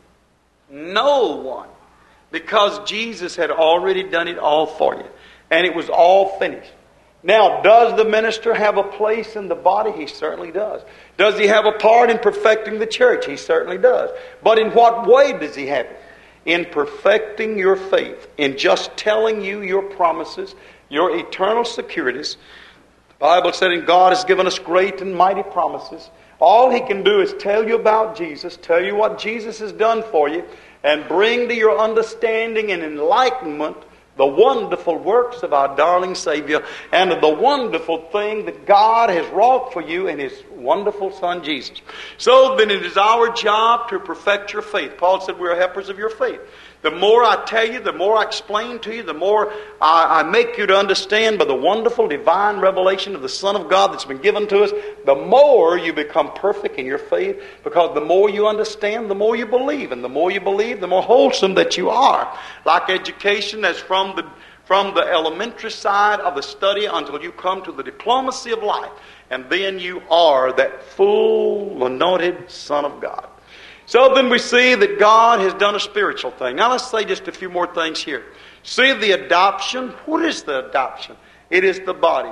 No one. Because Jesus had already done it all for you. And it was all finished. Now, does the minister have a place in the body? He certainly does. Does he have a part in perfecting the church? He certainly does. But in what way does he have it? In perfecting your faith, in just telling you your promises, your eternal securities. The Bible said, and God has given us great and mighty promises. All He can do is tell you about Jesus, tell you what Jesus has done for you, and bring to your understanding and enlightenment the wonderful works of our darling Savior, and the wonderful thing that God has wrought for you in His wonderful Son Jesus. So then it is our job to perfect your faith. Paul said we are helpers of your faith. The more I tell you, the more I explain to you, the more I make you to understand by the wonderful divine revelation of the Son of God that's been given to us, the more you become perfect in your faith, because the more you understand, the more you believe. And the more you believe, the more wholesome that you are. Like education, as from the elementary side of the study until you come to the diplomacy of life. And then you are that full anointed Son of God. So then we see that God has done a spiritual thing. Now let's say just a few more things here. See the adoption. What is the adoption? It is the body.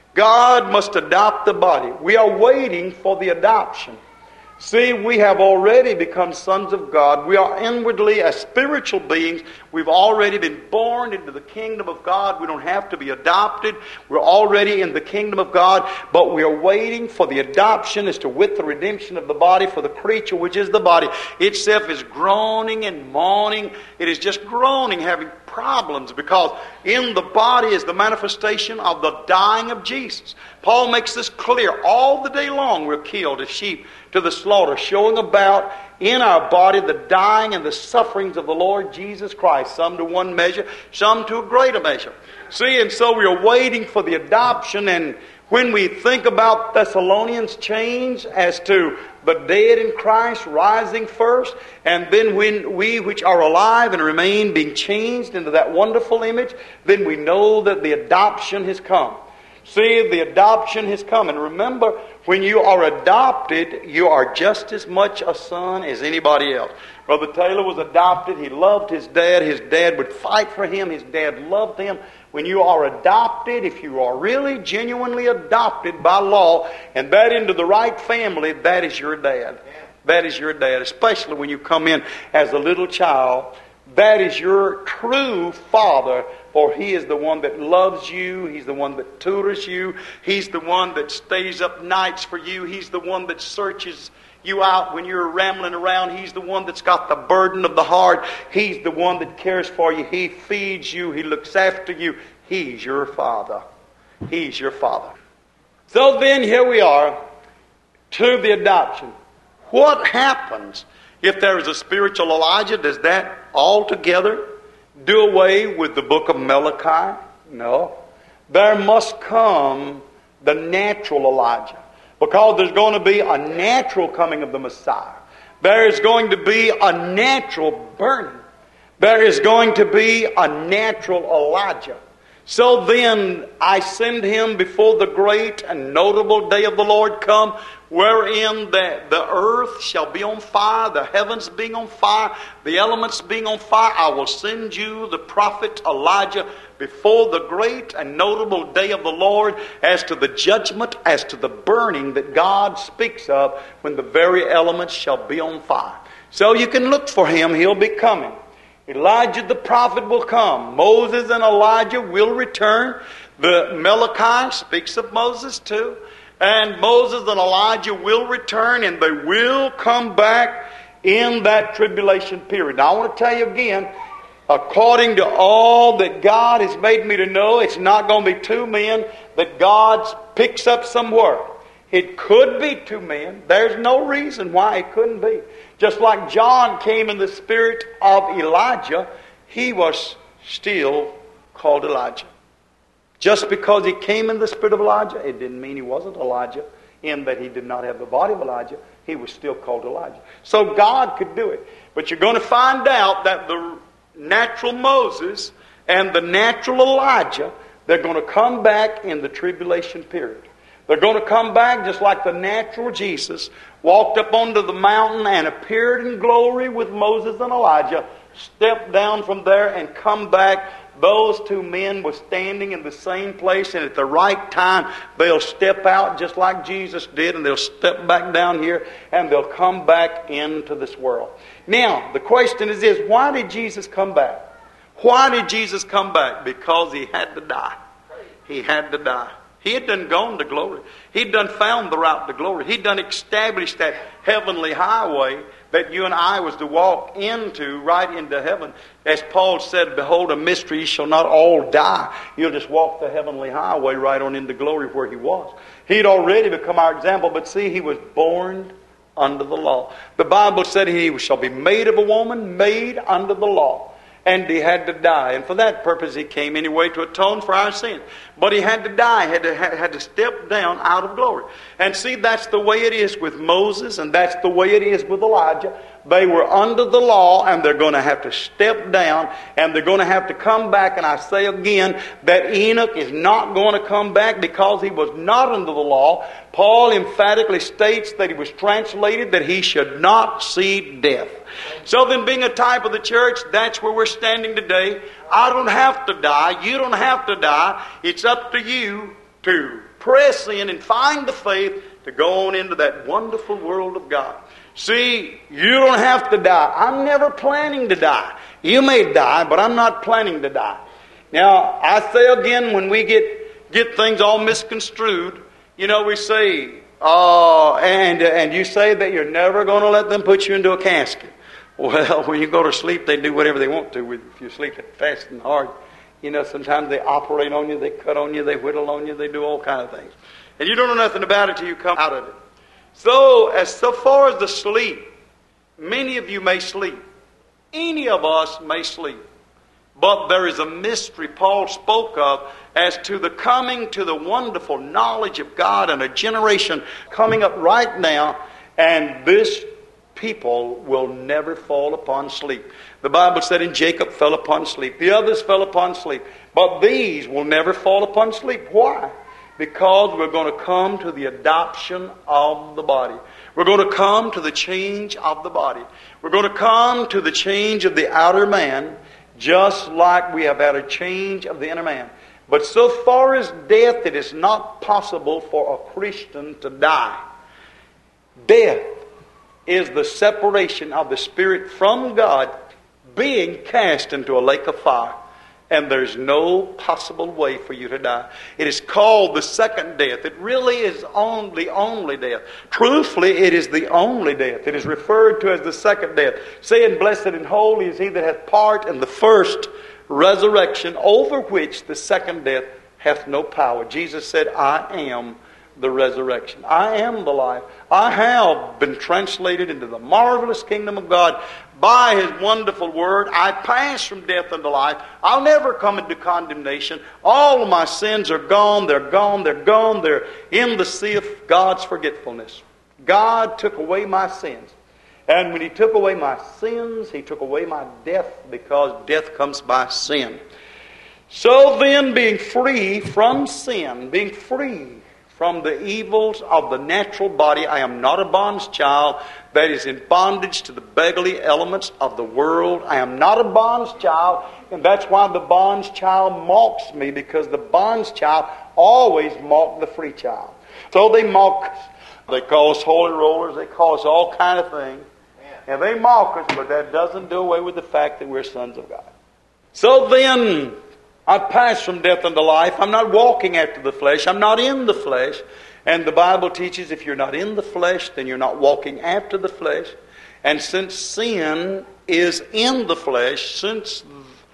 God must adopt the body. We are waiting for the adoption. See, we have already become sons of God. We are inwardly, as spiritual beings, we've already been born into the kingdom of God. We don't have to be adopted. We're already in the kingdom of God, but we are waiting for the adoption as to with the redemption of the body, for the creature, which is the body itself, is groaning and moaning. It is just groaning, having problems, because in the body is the manifestation of the dying of Jesus. Paul makes this clear. All the day long we're killed as sheep to the slaughter, showing about in our body the dying and the sufferings of the Lord Jesus Christ, some to one measure, some to a greater measure. See, and so we are waiting for the adoption, and When we think about Thessalonians' change as to the dead in Christ rising first, and then when we which are alive and remain being changed into that wonderful image, then we know that the adoption has come. See, the adoption has come. And remember, when you are adopted, you are just as much a son as anybody else. Brother Taylor was adopted. He loved his dad. His dad would fight for him. His dad loved him. When you are adopted, if you are really genuinely adopted by law, and that into the right family, that is your dad. That is your dad. Especially when you come in as a little child. That is your true father, for he is the one that loves you. He's the one that tutors you. He's the one that stays up nights for you. He's the one that searches you out when you're rambling around. He's the one that's got the burden of the heart. He's the one that cares for you. He feeds you. He looks after you. He's your father. He's your father. So then here we are to the adoption. What happens if there is a spiritual Elijah? Does that altogether do away with the book of Malachi? No. There must come the natural Elijah, because there's going to be a natural coming of the Messiah. There is going to be a natural burning. There is going to be a natural Elijah. So then I send him before the great and notable day of the Lord come, wherein the earth shall be on fire, the heavens being on fire, the elements being on fire. I will send you the prophet Elijah before the great and notable day of the Lord, as to the judgment, as to the burning that God speaks of, when the very elements shall be on fire. So you can look for him. He'll be coming. Elijah the prophet will come. Moses and Elijah will return. The Malachi speaks of Moses too. And Moses and Elijah will return, and they will come back in that tribulation period. Now I want to tell you again, according to all that God has made me to know, it's not going to be two men that God picks up somewhere. It could be two men. There's no reason why it couldn't be. Just like John came in the spirit of Elijah, he was still called Elijah. Just because he came in the spirit of Elijah, it didn't mean he wasn't Elijah, in that he did not have the body of Elijah. He was still called Elijah. So God could do it. But you're going to find out that the natural Moses and the natural Elijah, they're going to come back in the tribulation period. They're going to come back just like the natural Jesus walked up onto the mountain and appeared in glory with Moses and Elijah, stepped down from there and come back. Those two men were standing in the same place, and at the right time they'll step out just like Jesus did, and they'll step back down here, and they'll come back into this world. Now, the question is this: why did Jesus come back? Why did Jesus come back? Because he had to die. He had to die. He had done gone to glory. He'd done found the route to glory. He'd done established that heavenly highway that you and I was to walk into, right into heaven. As Paul said, behold, a mystery, you shall not all die. You'll just walk the heavenly highway right on into glory where he was. He'd already become our example, but see, he was born under the law. The Bible said he shall be made of a woman, made under the law. And he had to die. And for that purpose he came anyway, to atone for our sin. But he had to die, had to step down out of glory. And see, that's the way it is with Moses, and that's the way it is with Elijah. They were under the law, and they're going to have to step down, and they're going to have to come back. And I say again that Enoch is not going to come back because he was not under the law. Paul emphatically states that he was translated that he should not see death. So then, being a type of the church, that's where we're standing today. I don't have to die. You don't have to die. It's up to you to press in and find the faith to go on into that wonderful world of God. See, you don't have to die. I'm never planning to die. You may die, but I'm not planning to die. Now, I say again, when we get things all misconstrued, you know, we say, and you say that you're never going to let them put you into a casket. Well, when you go to sleep, they do whatever they want to with you. If you sleep fast and hard, you know, sometimes they operate on you, they cut on you, they whittle on you, they do all kind of things. And you don't know nothing about it till you come out of it. So far as the sleep, many of you may sleep. Any of us may sleep. But there is a mystery Paul spoke of as to the coming to the wonderful knowledge of God, and a generation coming up right now, and this people will never fall upon sleep. The Bible said, in Jacob fell upon sleep. The others fell upon sleep. But these will never fall upon sleep. Why? Because we're going to come to the adoption of the body. We're going to come to the change of the body. We're going to come to the change of the outer man, just like we have had a change of the inner man. But so far as death, it is not possible for a Christian to die. Death is the separation of the spirit from God, being cast into a lake of fire. And there's no possible way for you to die. It is called the second death. It really is the only death. Truthfully, it is the only death. It is referred to as the second death. Saying, blessed and holy is he that hath part in the first resurrection, over which the second death hath no power. Jesus said, I am the resurrection. I am the life. I have been translated into the marvelous kingdom of God by His wonderful word. I pass from death unto life. I'll never come into condemnation. All of my sins are gone. They're gone. They're gone. They're in the sea of God's forgetfulness. God took away my sins. And when He took away my sins, He took away my death, because death comes by sin. So then, being free from sin, being free from the evils of the natural body, I am not a bond's child that is in bondage to the beggarly elements of the world. I am not a bond's child, and that's why the bond's child mocks me, because the bond's child always mocked the free child. So they mock us. They call us holy rollers. They call us all kind of things. And they mock us, but that doesn't do away with the fact that we're sons of God. So then, I pass from death unto life. I'm not walking after the flesh. I'm not in the flesh. And the Bible teaches if you're not in the flesh, then you're not walking after the flesh. And since sin is in the flesh, since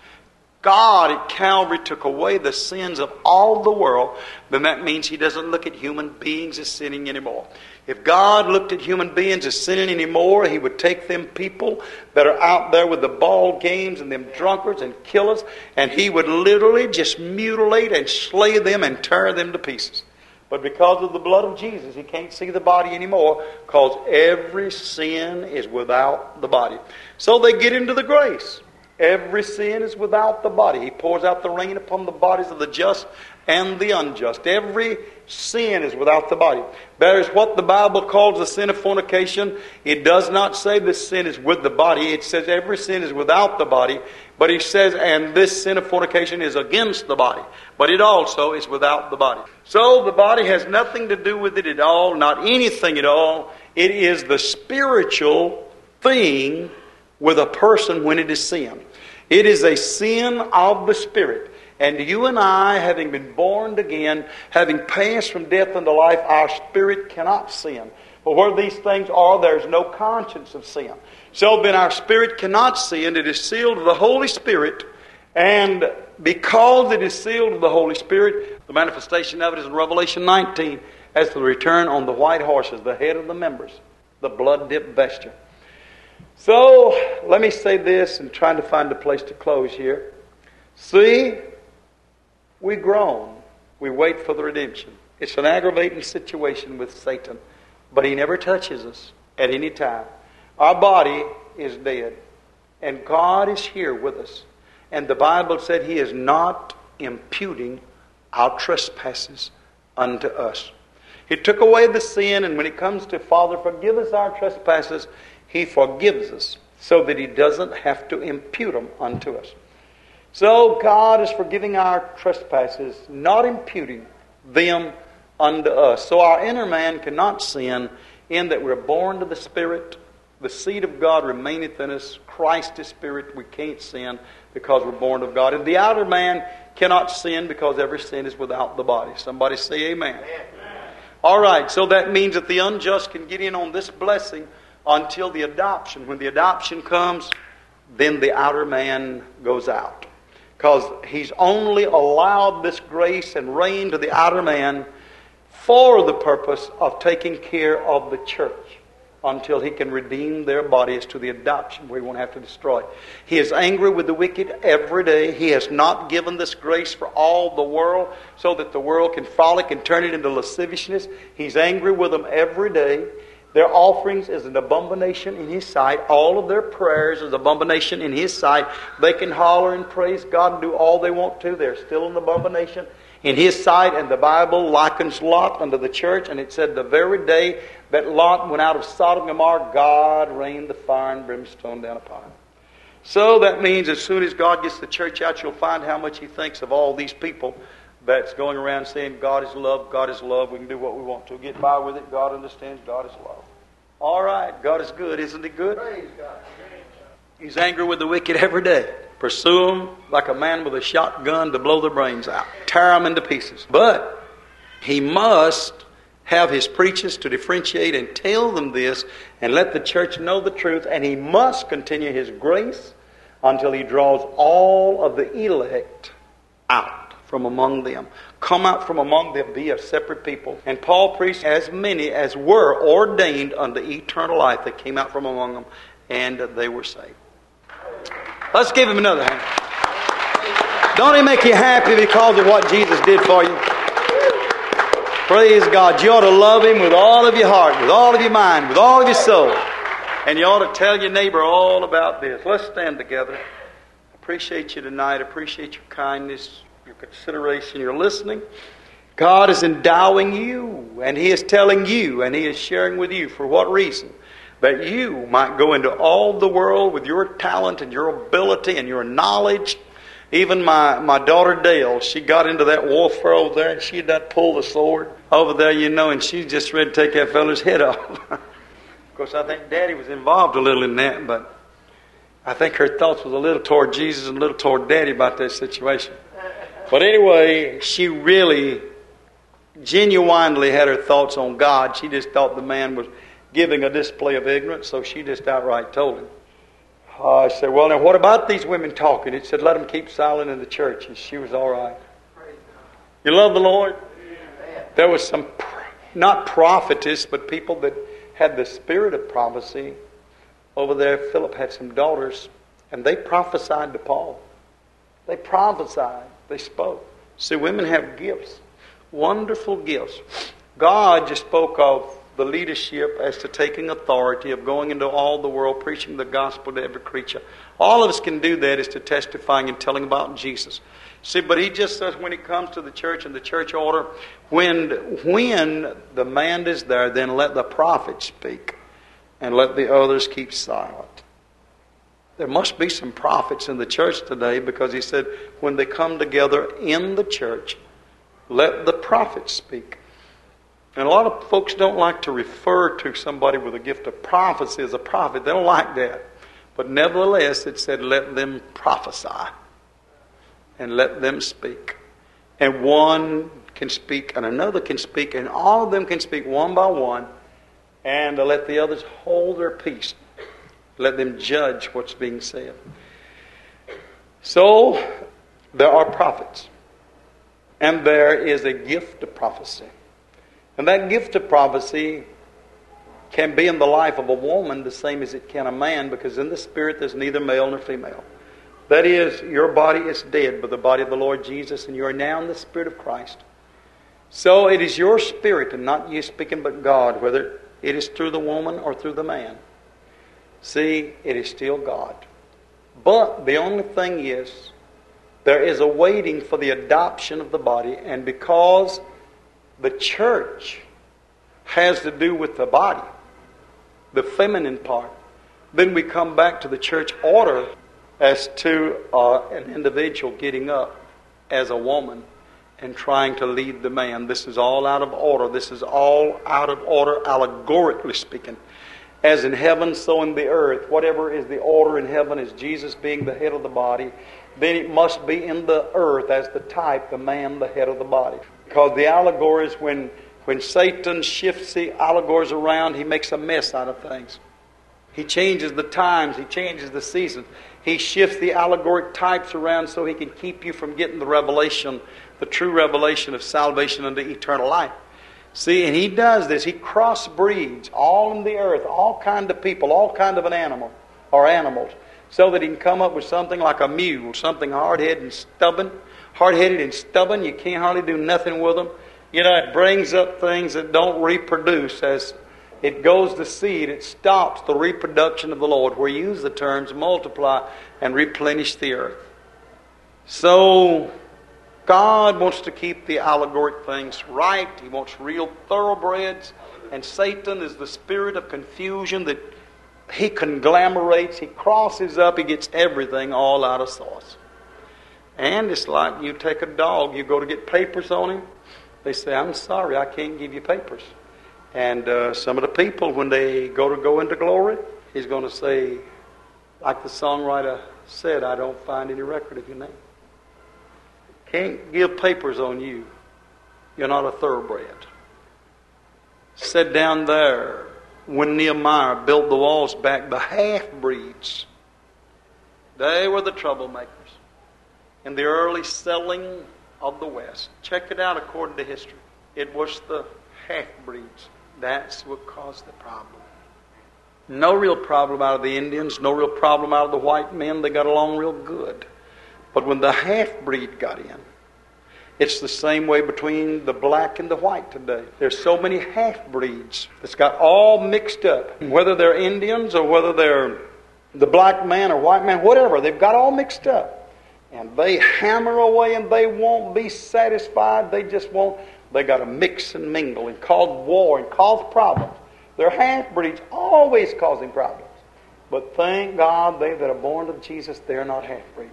God at Calvary took away the sins of all the world, then that means He doesn't look at human beings as sinning anymore. If God looked at human beings as sinning anymore, He would take them people that are out there with the ball games and them drunkards and killers, and He would literally just mutilate and slay them and tear them to pieces. But because of the blood of Jesus, He can't see the body anymore, because every sin is without the body. So they get into the grace. Every sin is without the body. He pours out the rain upon the bodies of the just and the unjust. Every sin is without the body. That is what the Bible calls the sin of fornication. It does not say this sin is with the body. It says every sin is without the body. But He says, and this sin of fornication is against the body. But it also is without the body. So the body has nothing to do with it at all, not anything at all. It is the spiritual thing with a person when it is sin. It is a sin of the Spirit. And you and I, having been born again, having passed from death unto life, our spirit cannot sin. For where these things are, there is no conscience of sin. So then our spirit cannot sin. It is sealed with the Holy Spirit. And because it is sealed with the Holy Spirit, the manifestation of it is in Revelation 19 as the return on the white horses, the head of the members, the blood-dipped vesture. So, let me say this and trying to find a place to close here. See, we groan. We wait for the redemption. It's an aggravating situation with Satan, but he never touches us at any time. Our body is dead, and God is here with us. And the Bible said He is not imputing our trespasses unto us. He took away the sin, and when it comes to Father, forgive us our trespasses, He forgives us so that He doesn't have to impute them unto us. So God is forgiving our trespasses, not imputing them unto us. So our inner man cannot sin in that we're born to the Spirit. The seed of God remaineth in us. Christ is Spirit. We can't sin because we're born of God. And the outer man cannot sin because every sin is without the body. Somebody say amen. Amen. All right, so that means that the unjust can get in on this blessing until the adoption. When the adoption comes, then the outer man goes out. Because He's only allowed this grace and reign to the outer man for the purpose of taking care of the church. until He can redeem their bodies to the adoption where He won't have to destroy. He is angry with the wicked every day. He has not given this grace for all the world so that the world can frolic and turn it into lasciviousness. He's angry with them every day. Their offerings is an abomination in His sight. All of their prayers is an abomination in His sight. They can holler and praise God and do all they want to. They're still an abomination in His sight. And the Bible likens Lot unto the church. And it said the very day that Lot went out of Sodom and Gomorrah, God rained the fire and brimstone down upon him. So that means as soon as God gets the church out, you'll find how much He thinks of all these people that's going around saying, God is love, God is love, we can do what we want to. Get by with it, God understands, God is love. All right, God is good, isn't He good? Praise God. He's angry with the wicked every day. Pursue them like a man with a shotgun to blow their brains out. Tear them into pieces. But He must have His preachers to differentiate and tell them this and let the church know the truth. And He must continue His grace until He draws all of the elect out from among them. Come out from among them, be a separate people. And Paul preached as many as were ordained unto eternal life that came out from among them, and they were saved. Let's give Him another hand. Don't He make you happy because of what Jesus did for you? Praise God. You ought to love Him with all of your heart, with all of your mind, with all of your soul. And you ought to tell your neighbor all about this. Let's stand together. Appreciate you tonight. Appreciate your kindness, your consideration, your listening. God is endowing you, and He is telling you, and He is sharing with you for what reason? That you might go into all the world with your talent and your ability and your knowledge. Even my daughter Dale, she got into that warfare over there, and she done pull the sword over there, and she's just ready to take that fellow's head off. Of course, I think Daddy was involved a little in that, but I think her thoughts was a little toward Jesus and a little toward Daddy about that situation. But anyway, she really genuinely had her thoughts on God. She just thought the man was giving a display of ignorance, so she just outright told him. I said, well, now what about these women talking? It said, let them keep silent in the church. And she was all right. You love the Lord? There was some, not prophetess, but people that had the spirit of prophecy. Over there, Philip had some daughters, and they prophesied to Paul. They prophesied. They spoke. See, women have gifts. Wonderful gifts. God just spoke of the leadership as to taking authority, of going into all the world, preaching the gospel to every creature. All of us can do that, is to testifying and telling about Jesus. See, but He just says when it comes to the church and the church order, when the man is there, then let the prophet speak and let the others keep silent. There must be some prophets in the church today, because He said when they come together in the church, let the prophets speak. And a lot of folks don't like to refer to somebody with a gift of prophecy as a prophet. They don't like that. But nevertheless, it said let them prophesy and let them speak. And one can speak and another can speak, and all of them can speak one by one, and let the others hold their peace. Let them judge what's being said. So, there are prophets. And there is a gift of prophecy. And that gift of prophecy can be in the life of a woman the same as it can a man, because in the spirit there's neither male nor female. That is, your body is dead by the body of the Lord Jesus, and you are now in the Spirit of Christ. So it is your spirit, and not you speaking, but God, whether it is through the woman or through the man. See, it is still God. But the only thing is, there is a waiting for the adoption of the body, and because the church has to do with the body, the feminine part, then we come back to the church order as to an individual getting up as a woman and trying to lead the man. This is all out of order. This is all out of order, allegorically speaking. As in heaven, so in the earth. Whatever is the order in heaven is Jesus being the head of the body. Then it must be in the earth as the type, the man, the head of the body. Because the allegories, when Satan shifts the allegories around, he makes a mess out of things. He changes the times. He changes the seasons. He shifts the allegoric types around so he can keep you from getting the revelation, the true revelation of salvation unto eternal life. See, and he does this. He crossbreeds all in the earth, all kind of people, all kind of an animal or animals, so that he can come up with something like a mule, something hard-headed and stubborn. Hard-headed and stubborn, you can't hardly do nothing with them. You know, it brings up things that don't reproduce. As it goes to seed, it stops the reproduction of the Lord, where he used the terms multiply and replenish the earth. So, God wants to keep the allegoric things right. He wants real thoroughbreds. And Satan is the spirit of confusion that he conglomerates, he crosses up, he gets everything all out of source. And it's like you take a dog, you go to get papers on him. They say, I'm sorry, I can't give you papers. And some of the people, when they go into glory, he's going to say, like the songwriter said, I don't find any record of your name. Can't give papers on you. You're not a thoroughbred. Said down there, when Nehemiah built the walls back, the half-breeds, they were the troublemakers in the early settling of the West. Check it out according to history. It was the half-breeds. That's what caused the problem. No real problem out of the Indians, no real problem out of the white men. They got along real good. But when the half-breed got in, it's the same way between the black and the white today. There's so many half-breeds that's got all mixed up. Whether they're Indians or whether they're the black man or white man, whatever, they've got all mixed up. And they hammer away and they won't be satisfied. They just won't. They got to mix and mingle and cause war and cause problems. They're half-breeds, always causing problems. But thank God, they that are born of Jesus, they're not half-breeds.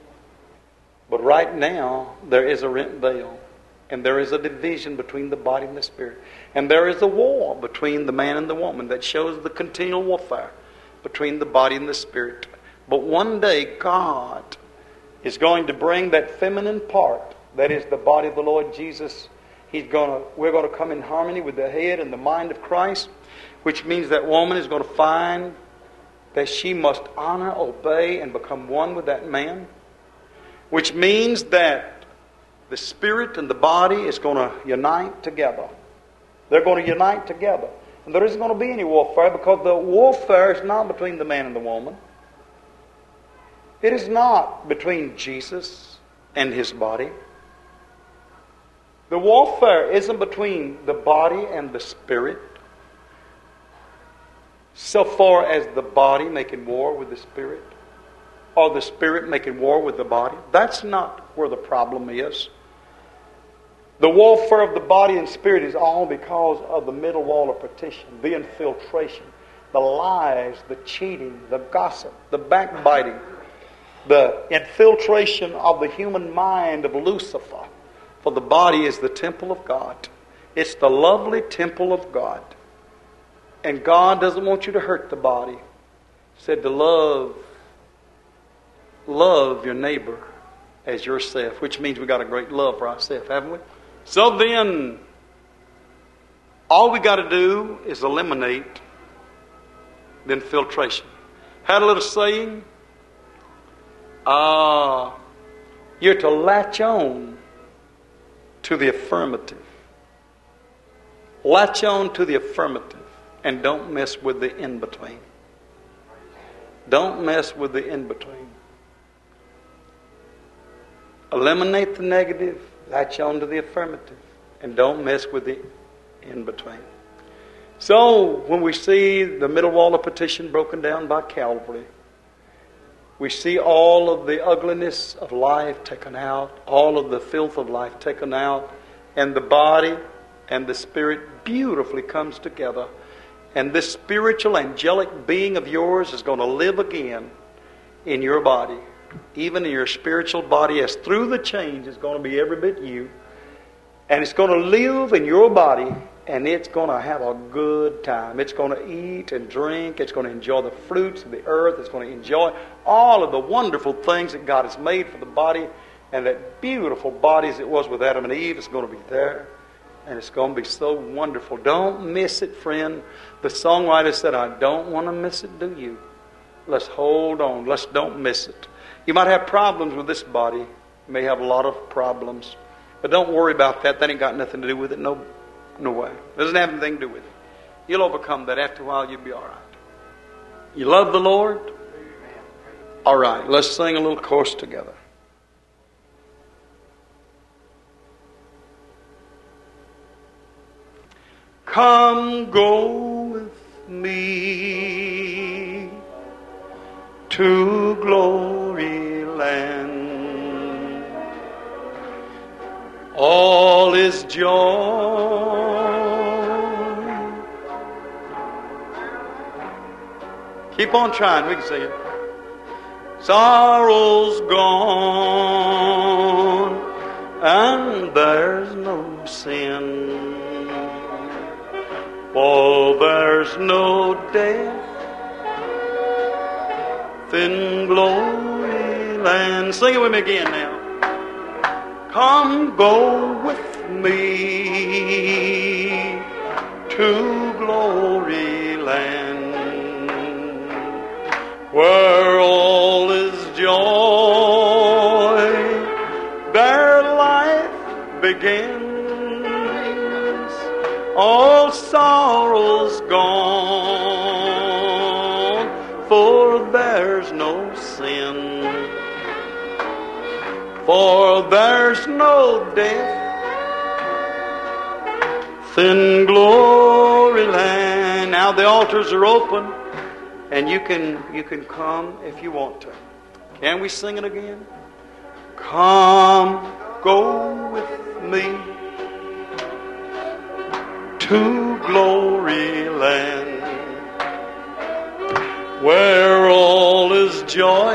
But right now, there is a rent veil. And there is a division between the body and the spirit. And there is a war between the man and the woman that shows the continual warfare between the body and the spirit. But one day, God is going to bring that feminine part, that is the body of the Lord Jesus. We're going to come in harmony with the head and the mind of Christ, which means that woman is going to find that she must honor, obey, and become one with that man. Which means that the spirit and the body is going to unite together. They're going to unite together. And there isn't going to be any warfare, because the warfare is not between the man and the woman. It is not between Jesus and his body. The warfare isn't between the body and the spirit, so far as the body making war with the spirit, or the spirit making war with the body. That's not where the problem is. The warfare of the body and spirit is all because of the middle wall of partition, the infiltration, the lies, the cheating, the gossip, the backbiting, the infiltration of the human mind of Lucifer. For the body is the temple of God. It's the lovely temple of God. And God doesn't want you to hurt the body. He said to love your neighbor as yourself, which means we got a great love for ourselves, haven't we? So then, all we got to do is eliminate the infiltration. Had a little saying, you're to latch on to the affirmative. Latch on to the affirmative and don't mess with the in-between. Don't mess with the in-between. Eliminate the negative, latch on to the affirmative, and don't mess with the in-between. So, when we see the middle wall of partition broken down by Calvary, we see all of the ugliness of life taken out, all of the filth of life taken out, and the body and the spirit beautifully comes together. And this spiritual, angelic being of yours is going to live again in your body. Even in your spiritual body, as through the change, it's going to be every bit you. And it's going to live in your body, and it's going to have a good time. It's going to eat and drink. It's going to enjoy the fruits of the earth. It's going to enjoy all of the wonderful things that God has made for the body. And that beautiful body as it was with Adam and Eve is going to be there. And it's going to be so wonderful. Don't miss it, friend. The songwriter said, I don't want to miss it, do you? Let's hold on. Let's don't miss it. You might have problems with this body. You may have a lot of problems. But don't worry about that. That ain't got nothing to do with it. No, No way. It doesn't have anything to do with it. You'll overcome that. After a while, you'll be all right. You love the Lord? All right, let's sing a little chorus together. Come, go with me to glory land. All is joy. Keep on trying, we can sing it. Sorrow's gone, and there's no sin. For there's no death in glory land. Sing it with me again now. Come, go with me to glory land, where all is joy, there life begins. All sorrow's gone, for there's no sin. For there's no death in glory land. Now the altars are open, and you can come if you want to. Can we sing it again? Come, go with me to glory land, where all is joy,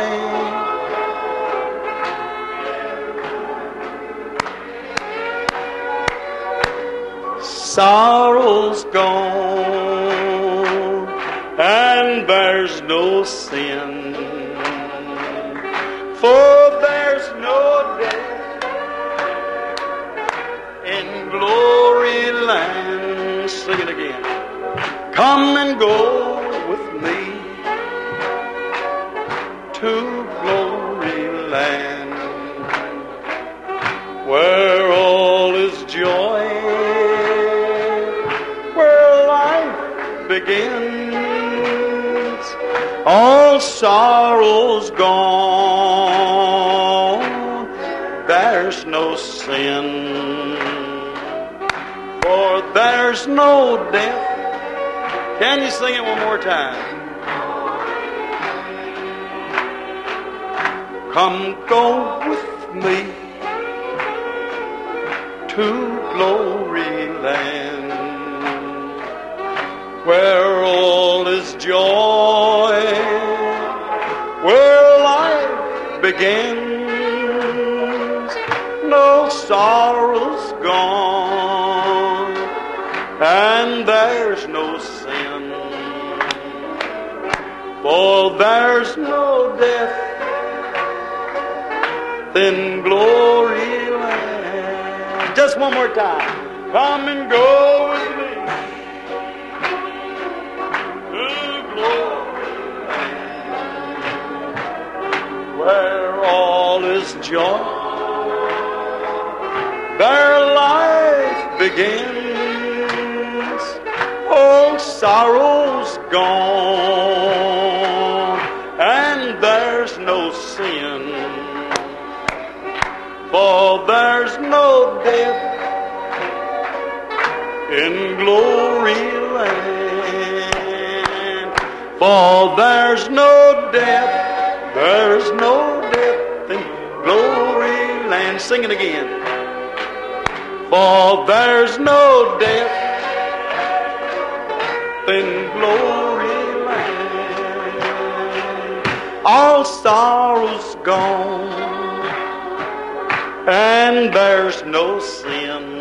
sorrow's gone, and there's no sin. For there's no death in glory land. Sing it again. Come and go with me to glory land, where all is joy, where life begins. All sorrow's gone, there's no sin. For there's no death. Can you sing it one more time? Come, go with me to glory land, where all is joy, where life begins. No sorrow's gone, and there's no sin. For there's no death in glory land. Just one more time. Come and go with me to glory land, where all is joy, there life begins. All sorrow's gone, and there's no sin. For there's no death in glory land. For there's no death in glory land. Sing it again. For there's no death in glory land. All sorrow's gone, and there's no sin.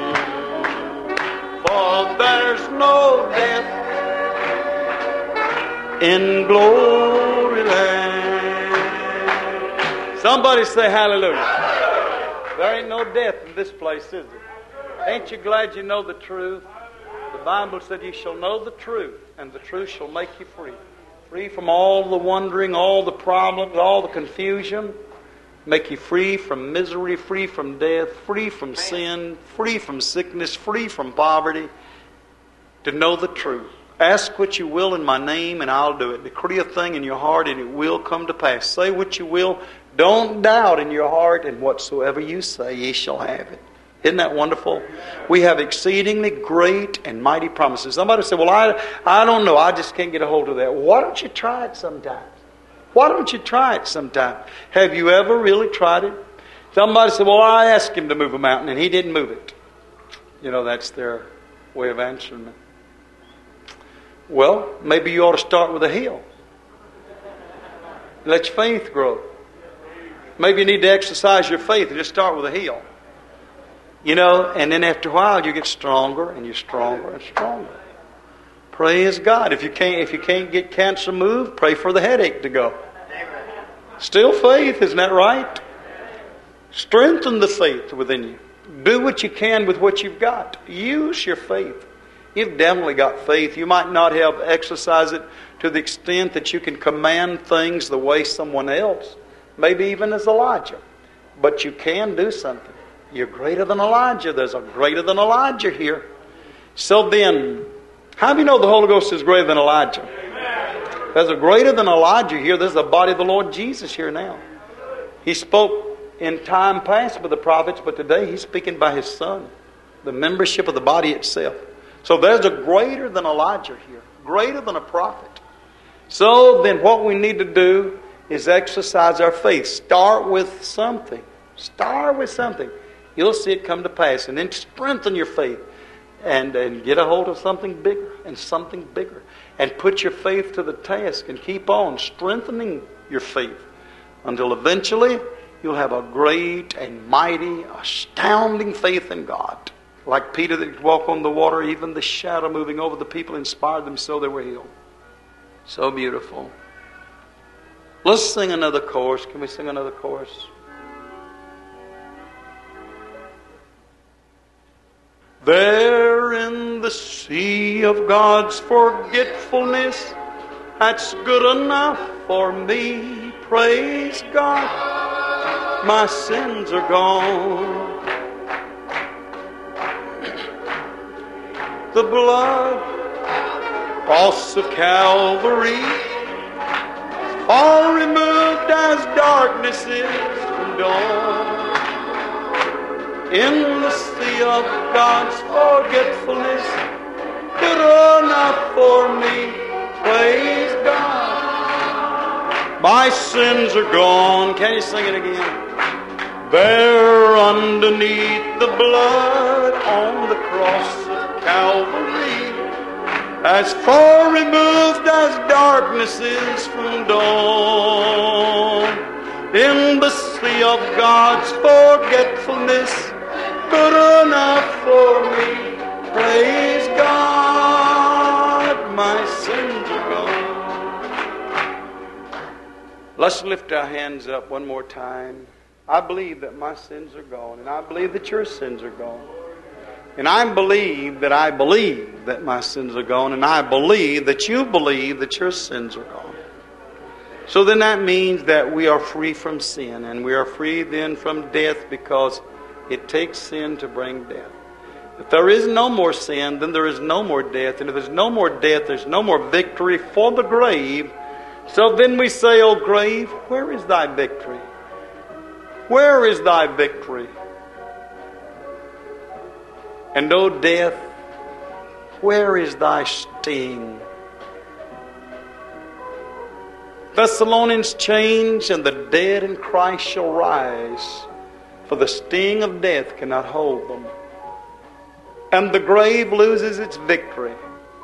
For there's no death in glory land. Somebody say hallelujah. There ain't no death in this place, is there? Ain't you glad you know the truth? The Bible said you shall know the truth, and the truth shall make you free. Free from all the wondering, all the problems, all the confusion. make you free from misery, free from death, free from sin, free from sickness, free from poverty, to know the truth. Ask what you will in my name, and I'll do it. Decree a thing in your heart, and it will come to pass. Say what you will. Don't doubt in your heart, and whatsoever you say, ye shall have it. Isn't that wonderful? We have exceedingly great and mighty promises. Somebody said, well, I don't know. I just can't get a hold of that. Why don't you try it sometime? Why don't you try it sometime? Have you ever really tried it? Somebody said, well, I asked him to move a mountain, and he didn't move it. You know, that's their way of answering it. Well, maybe you ought to start with a hill. Let your faith grow. Maybe you need to exercise your faith and just start with a hill. You know, and then after a while you get stronger and you're stronger and stronger. Praise God. If you can't get cancer moved, pray for the headache to go. Still faith, isn't that right? Strengthen the faith within you. Do what you can with what you've got. Use your faith. You've definitely got faith. You might not have exercised it to the extent that you can command things the way someone else, maybe even as Elijah. But you can do something. You're greater than Elijah. There's a greater than Elijah here. So then, how do you know the Holy Ghost is greater than Elijah? There's a greater than Elijah here. There's the body of the Lord Jesus here now. He spoke in time past by the prophets, but today He's speaking by His Son, the membership of the body itself. So there's a greater than Elijah here, greater than a prophet. So then what we need to do is exercise our faith. Start with something. Start with something. You'll see it come to pass. And then strengthen your faith. And get a hold of something bigger and something bigger. And put your faith to the task and keep on strengthening your faith until eventually you'll have a great and mighty, astounding faith in God. Like Peter that could walk on the water, even the shadow moving over the people inspired them so they were healed. So beautiful. Let's sing another chorus. Can we sing another chorus? There in the sea of God's forgetfulness, that's good enough for me. Praise God, my sins are gone. The blood, cross of Calvary, all removed as darkness is from dawn. In the sea of God's forgetfulness, good enough for me. Praise God, my sins are gone. Can you sing it again? There underneath the blood on the cross Calvary, as far removed as darkness is from dawn. In the sea of God's forgetfulness, good enough for me. Praise God, my sins are gone. Let's lift our hands up one more time. I believe that my sins are gone, and I believe that your sins are gone. And I believe that my sins are gone. And I believe that you believe that your sins are gone. So then that means that we are free from sin. And we are free then from death, because it takes sin to bring death. If there is no more sin, then there is no more death. And if there's no more death, there's no more victory for the grave. So then we say, O grave, where is thy victory? Where is thy victory? And O death, where is thy sting? Thessalonians change, and the dead in Christ shall rise, for the sting of death cannot hold them. And the grave loses its victory,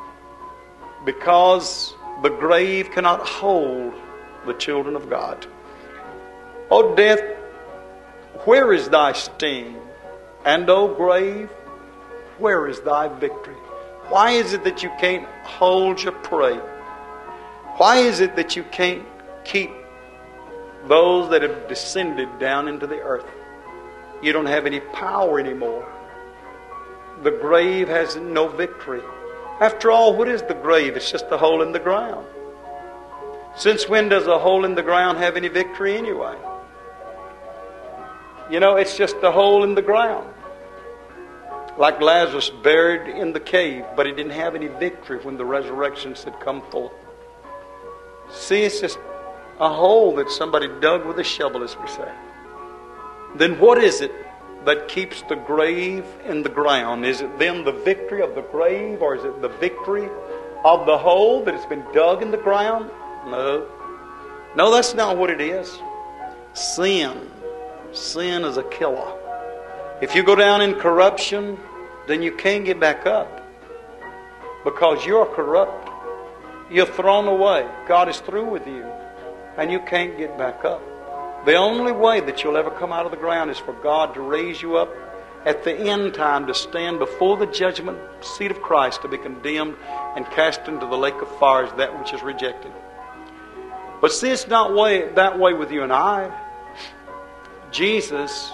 because the grave cannot hold the children of God. O death, where is thy sting? And O grave, where is thy victory? Why is it that you can't hold your prey? Why is it that you can't keep those that have descended down into the earth? You don't have any power anymore. The grave has no victory. After all, what is the grave? It's just a hole in the ground. Since when does a hole in the ground have any victory anyway? You know, it's just a hole in the ground. Like Lazarus buried in the cave, but he didn't have any victory when the resurrection said, come forth. See, it's just a hole that somebody dug with a shovel, as we say. Then what is it that keeps the grave in the ground? Is it then the victory of the grave, or is it the victory of the hole that has been dug in the ground? No. No, that's not what it is. Sin. Sin is a killer. If you go down in corruption, then you can't get back up. Because you're corrupt. You're thrown away. God is through with you. And you can't get back up. The only way that you'll ever come out of the ground is for God to raise you up at the end time to stand before the judgment seat of Christ, to be condemned and cast into the lake of fire as that which is rejected. But see, it's not that way with you and I. Jesus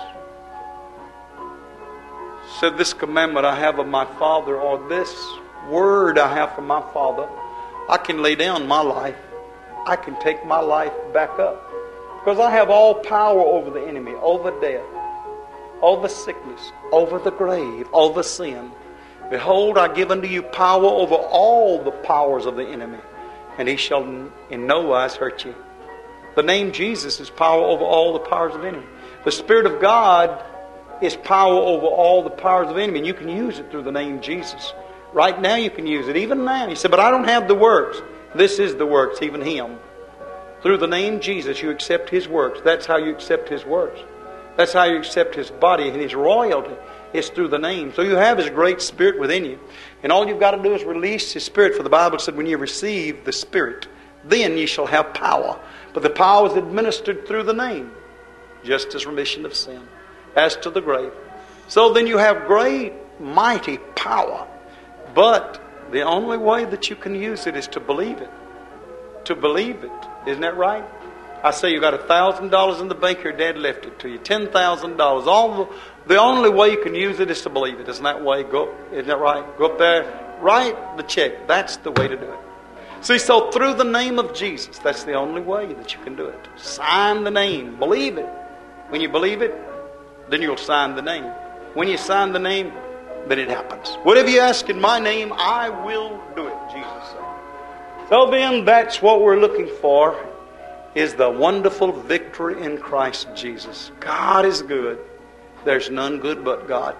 said, this commandment I have of my Father, or this word I have from my Father, I can lay down my life. I can take my life back up. Because I have all power over the enemy, over death, over sickness, over the grave, over sin. Behold, I give unto you power over all the powers of the enemy, and he shall in no wise hurt you. The name Jesus is power over all the powers of the enemy. The Spirit of God is power over all the powers of the enemy, and you can use it through the name Jesus. Right now you can use it, even now. He said, but I don't have the works. This is the works, even Him. Through the name Jesus, you accept His works. That's how you accept His works. That's how you accept His body and His royalty. It's through the name. So you have His great Spirit within you. And all you've got to do is release His Spirit. For the Bible said, when you receive the Spirit, then you shall have power. But the power is administered through the name, just as remission of sin, as to the grave. So then you have great, mighty power. But the only way that you can use it is to believe it. To believe it. Isn't that right? I say you got $1,000 in the bank, your dad left it to you. $10,000. The only way you can use it is to believe it. Isn't that way? Isn't that right? Go up there, write the check. That's the way to do it. See, so through the name of Jesus, that's the only way that you can do it. Sign the name. Believe it. When you believe it, then you'll sign the name. When you sign the name, then it happens. Whatever you ask in my name, I will do it, Jesus said. So then, that's what we're looking for, is the wonderful victory in Christ Jesus. God is good. There's none good but God.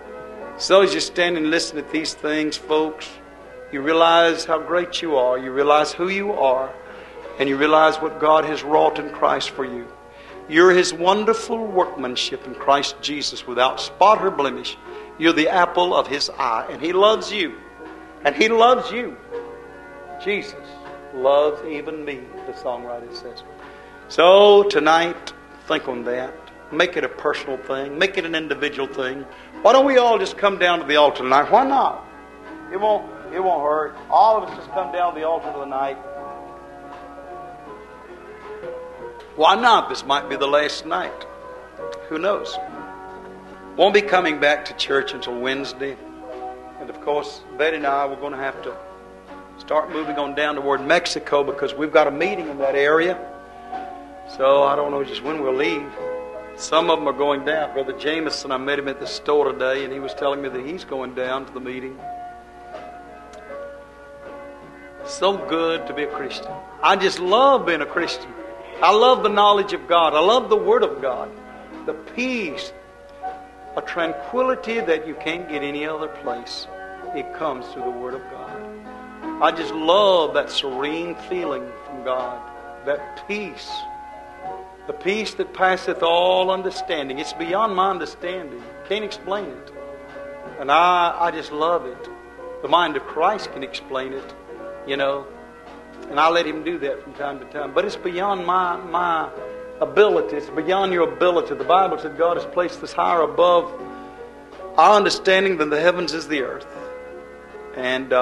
So as you stand and listen to these things, folks, you realize how great you are. You realize who you are. And you realize what God has wrought in Christ for you. You're His wonderful workmanship in Christ Jesus, without spot or blemish. You're the apple of His eye. And He loves you. And He loves you. Jesus loves even me, the songwriter says. So tonight, think on that. Make it a personal thing. Make it an individual thing. Why don't we all just come down to the altar tonight? Why not? It won't hurt. All of us just come down to the altar tonight. Why not? This might be the last night. Who knows? Won't be coming back to church until Wednesday. And of course, Betty and I, we're going to have to start moving on down toward Mexico, because we've got a meeting in that area. So I don't know just when we'll leave. Some of them are going down. Brother Jameson, I met him at the store today, and he was telling me that he's going down to the meeting. So good to be a Christian. I just love being a Christian. I love the knowledge of God. I love the Word of God. The peace, a tranquility that you can't get any other place. It comes through the Word of God. I just love that serene feeling from God. That peace. The peace that passeth all understanding. It's beyond my understanding. Can't explain it. And I just love it. The mind of Christ can explain it, you know. And I let Him do that from time to time. But it's beyond my ability. It's beyond your ability. The Bible said God has placed us higher above our understanding than the heavens is the earth. And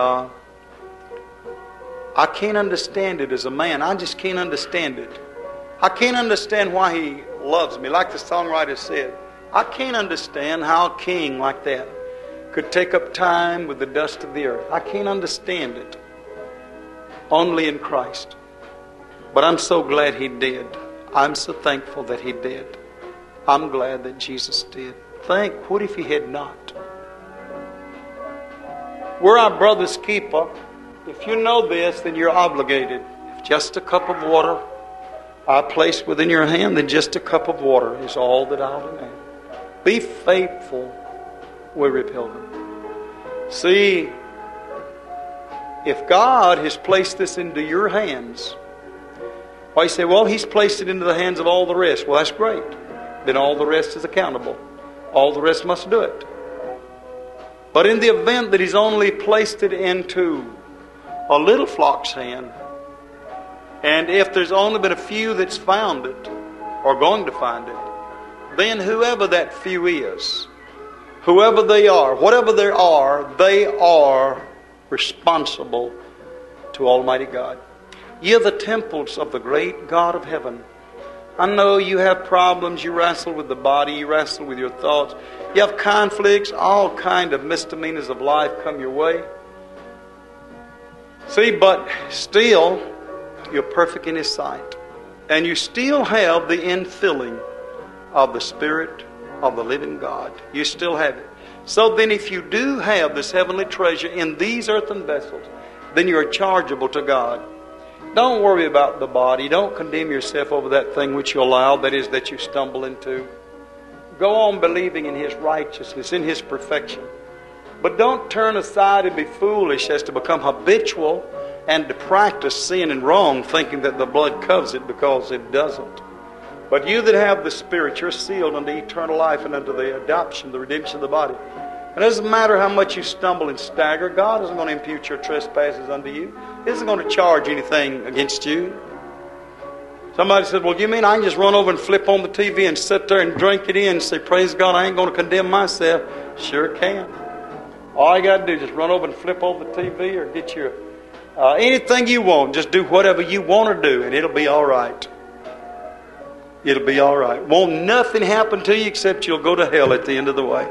I can't understand it as a man. I just can't understand it. I can't understand why He loves me. Like the songwriter said, I can't understand how a king like that could take up time with the dust of the earth. I can't understand it. Only in Christ. But I'm so glad He did. I'm so thankful that He did. I'm glad that Jesus did. Think, what if He had not? We're our brother's keeper. If you know this, then you're obligated. If just a cup of water I place within your hand, then just a cup of water is all that I'll demand. Be faithful, weary pilgrim. See, if God has placed this into your hands, why you say, well, He's placed it into the hands of all the rest. Well, that's great. Then all the rest is accountable. All the rest must do it. But in the event that He's only placed it into a little flock's hand, and if there's only been a few that's found it, or going to find it, then whoever that few is, whoever they are, whatever they are responsible to Almighty God. You're the temples of the great God of heaven. I know you have problems. You wrestle with the body. You wrestle with your thoughts. You have conflicts. All kind of misdemeanors of life come your way. See, but still, you're perfect in His sight. And you still have the infilling of the Spirit of the living God. You still have it. So then if you do have this heavenly treasure in these earthen vessels, then you're chargeable to God. Don't worry about the body. Don't condemn yourself over that thing which you allow, that is, that you stumble into. Go on believing in His righteousness, in His perfection. But don't turn aside and be foolish as to become habitual and to practice sin and wrong, thinking that the blood covers it, because it doesn't. But you that have the Spirit, you're sealed unto eternal life and unto the adoption, the redemption of the body. It doesn't matter how much you stumble and stagger. God isn't going to impute your trespasses unto you. He isn't going to charge anything against you. Somebody said, well, you mean I can just run over and flip on the TV and sit there and drink it in and say, praise God, I ain't going to condemn myself? Sure can. All you got to do is just run over and flip on the TV or get your anything you want. Just do whatever you want to do and it'll be all right. It'll be all right. Won't nothing happen to you except you'll go to hell at the end of the way.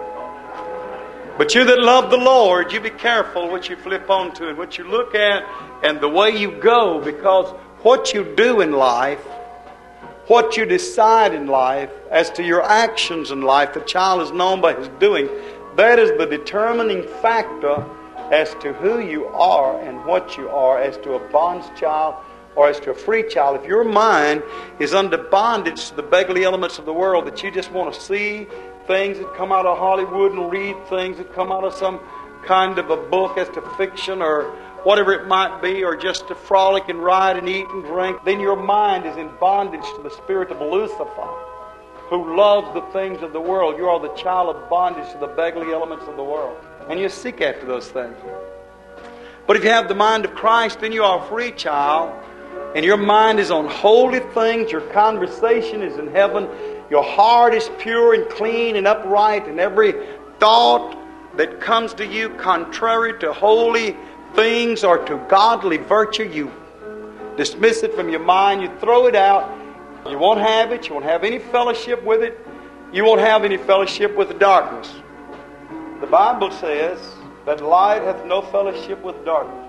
But you that love the Lord, you be careful what you flip onto and what you look at and the way you go, because what you do in life, what you decide in life, as to your actions in life, the child is known by his doing. That is the determining factor as to who you are and what you are, as to a bond's child or as to a free child. If your mind is under bondage to the beggarly elements of the world, that you just want to see things that come out of Hollywood and read things that come out of some kind of a book as to fiction or whatever it might be, or just to frolic and ride and eat and drink, then your mind is in bondage to the spirit of Lucifer, who loves the things of the world. You are the child of bondage to the beggarly elements of the world, and you seek after those things. But if you have the mind of Christ, then you are a free child, and your mind is on holy things. Your conversation is in heaven. Your heart is pure and clean and upright, and every thought that comes to you contrary to holy things or to godly virtue, you dismiss it from your mind. You throw it out. You won't have it. You won't have any fellowship with it. You won't have any fellowship with the darkness. The Bible says that light hath no fellowship with darkness.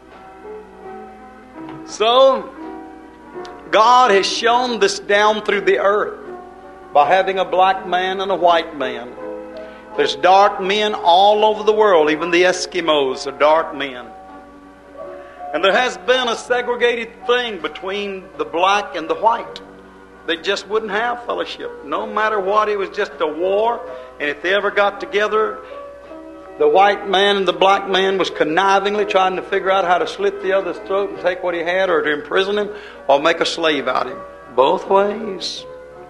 So, God has shown this down through the earth by having a black man and a white man. There's dark men all over the world. Even the Eskimos are dark men. And there has been a segregated thing between the black and the white. They just wouldn't have fellowship. No matter what, it was just a war. And if they ever got together, the white man and the black man was connivingly trying to figure out how to slit the other's throat and take what he had, or to imprison him, or make a slave out of him. Both ways.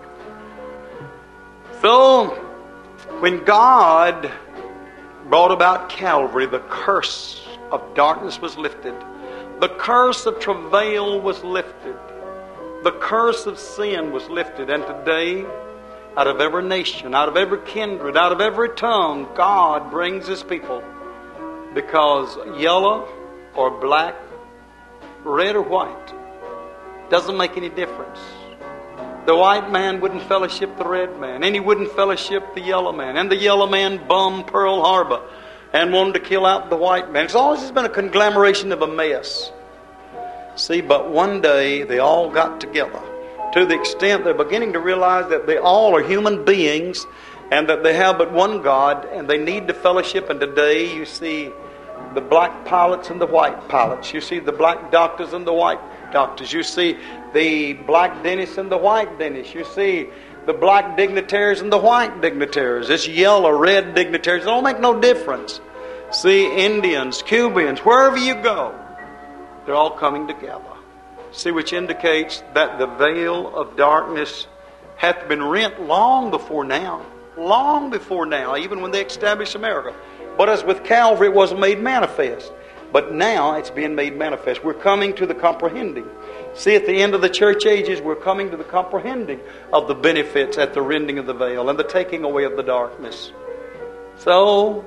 So, when God brought about Calvary, the curse of darkness was lifted. The curse of travail was lifted. The curse of sin was lifted. And today, out of every nation, out of every kindred, out of every tongue, God brings His people. Because yellow or black, red or white, doesn't make any difference. The white man wouldn't fellowship the red man, and he wouldn't fellowship the yellow man. And the yellow man bummed Pearl Harbor and wanted to kill out the white man. It's always been a conglomeration of a mess. See, but one day they all got together to the extent they're beginning to realize that they all are human beings and that they have but one God and they need the fellowship. And today you see the black pilots and the white pilots. You see the black doctors and the white doctors. You see the black dentists and the white dentists. You see the black dignitaries and the white dignitaries. It's yellow, red dignitaries. It don't make no difference. See, Indians, Cubans, wherever you go, they're all coming together. See, which indicates that the veil of darkness hath been rent long before now. Long before now, even when they established America. But as with Calvary, it wasn't made manifest. But now it's being made manifest. We're coming to the comprehending. See, at the end of the church ages, we're coming to the comprehending of the benefits at the rending of the veil and the taking away of the darkness. So,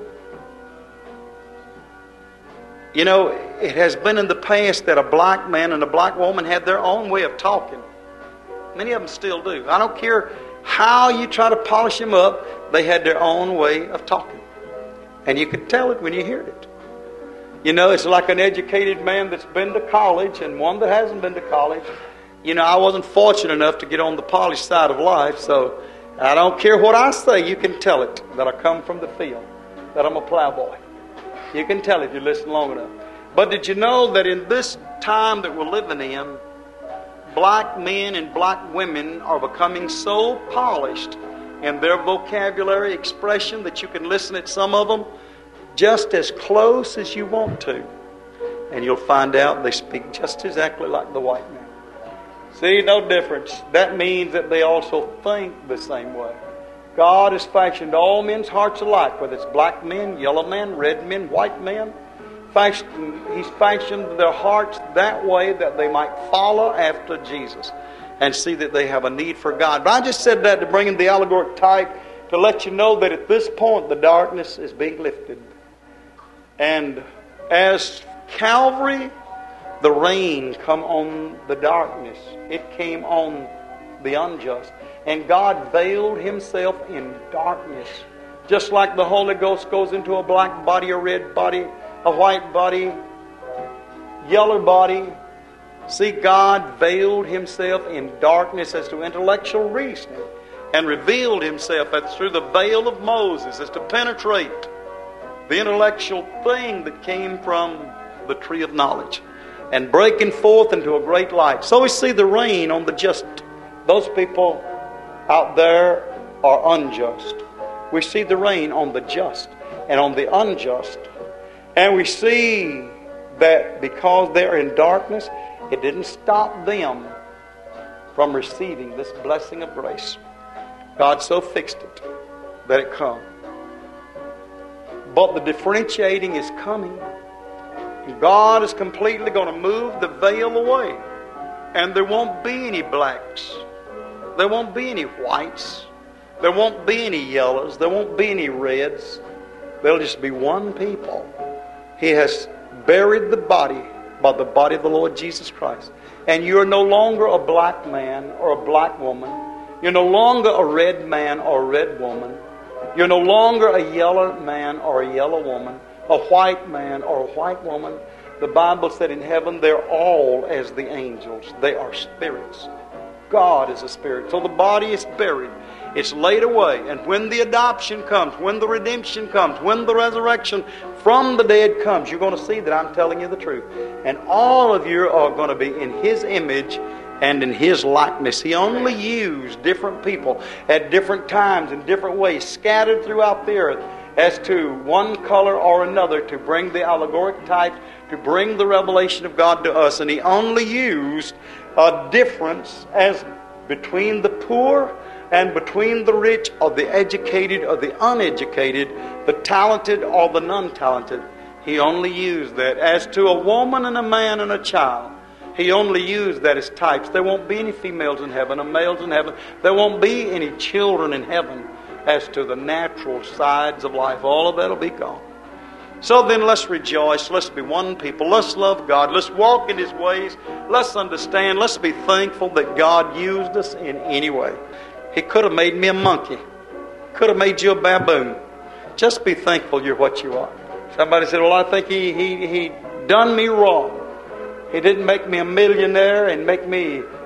you know, it has been in the past that a black man and a black woman had their own way of talking. Many of them still do. I don't care how you try to polish them up, they had their own way of talking. And you could tell it when you heard it. You know, it's like an educated man that's been to college and one that hasn't been to college. You know, I wasn't fortunate enough to get on the polished side of life, so I don't care what I say, you can tell it that I come from the field, that I'm a plowboy. You can tell it if you listen long enough. But did you know that in this time that we're living in, black men and black women are becoming so polished in their vocabulary expression that you can listen at some of them just as close as you want to. And you'll find out they speak just exactly like the white man. See, no difference. That means that they also think the same way. God has fashioned all men's hearts alike, whether it's black men, yellow men, red men, white men. He's fashioned their hearts that way that they might follow after Jesus and see that they have a need for God. But I just said that to bring in the allegoric type to let you know that at this point the darkness is being lifted. And as Calvary, the rain come on the darkness. It came on the unjust. And God veiled Himself in darkness. Just like the Holy Ghost goes into a black body, a red body, a white body, yellow body. See, God veiled Himself in darkness as to intellectual reasoning and revealed Himself as through the veil of Moses as to penetrate the intellectual thing that came from the tree of knowledge and breaking forth into a great light. So we see the rain on the just. Those people out there are unjust. We see the rain on the just and on the unjust. And we see that because they're in darkness, it didn't stop them from receiving this blessing of grace. God so fixed it that it come. But the differentiating is coming. God is completely going to move the veil away. And there won't be any blacks. There won't be any whites. There won't be any yellows. There won't be any reds. There'll just be one people. He has buried the body by the body of the Lord Jesus Christ. And you're no longer a black man or a black woman. You're no longer a red man or a red woman. You're no longer a yellow man or a yellow woman, a white man or a white woman. The Bible said in heaven they're all as the angels. They are spirits. God is a spirit. So the body is buried. It's laid away. And when the adoption comes, when the redemption comes, when the resurrection from the dead comes, you're going to see that I'm telling you the truth. And all of you are going to be in His image and in His likeness. He only used different people at different times in different ways, scattered throughout the earth, as to one color or another, to bring the allegoric types, to bring the revelation of God to us. And He only used a difference as between the poor and between the rich or the educated or the uneducated, the talented or the non-talented. He only used that. As to a woman and a man and a child, He only used that as types. There won't be any females in heaven or males in heaven. There won't be any children in heaven as to the natural sides of life. All of that will be gone. So then let's rejoice. Let's be one people. Let's love God. Let's walk in His ways. Let's understand. Let's be thankful that God used us in any way. He could have made me a monkey. Could have made you a baboon. Just be thankful you're what you are. Somebody said, well, I think he done me wrong. He didn't make me a millionaire and make me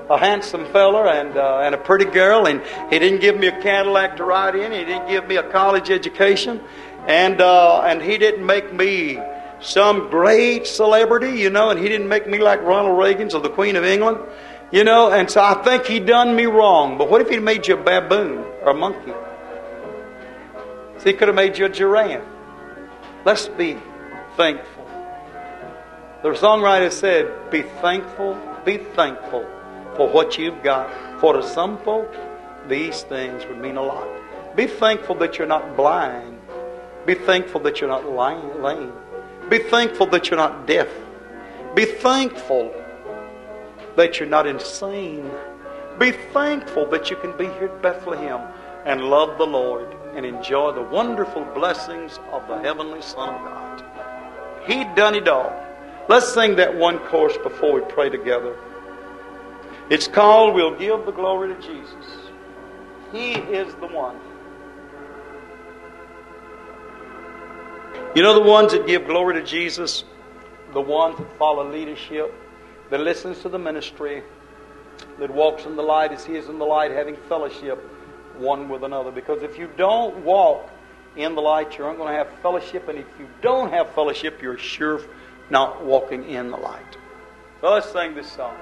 a handsome fella and a pretty girl, and he didn't give me a Cadillac to ride in. He didn't give me a college education, and he didn't make me some great celebrity, and he didn't make me like Ronald Reagan's or the Queen of England, and so I think he done me wrong. But what if he'd made you a baboon or a monkey? So he could have made you a giraffe. Let's be thankful. The songwriter said, be thankful for what you've got. For to some folk, these things would mean a lot. Be thankful that you're not blind. Be thankful that you're not lame. Be thankful that you're not deaf. Be thankful that you're not insane. Be thankful that you can be here at Bethlehem and love the Lord and enjoy the wonderful blessings of the heavenly Son of God. He done it all. Let's sing that one chorus before we pray together. It's called, We'll Give the Glory to Jesus. He is the one. You know the ones that give glory to Jesus? The ones that follow leadership, that listens to the ministry, that walks in the light as He is in the light, having fellowship one with another. Because if you don't walk in the light, you're not going to have fellowship. And if you don't have fellowship, you're sure not walking in the light. So let's sing this song.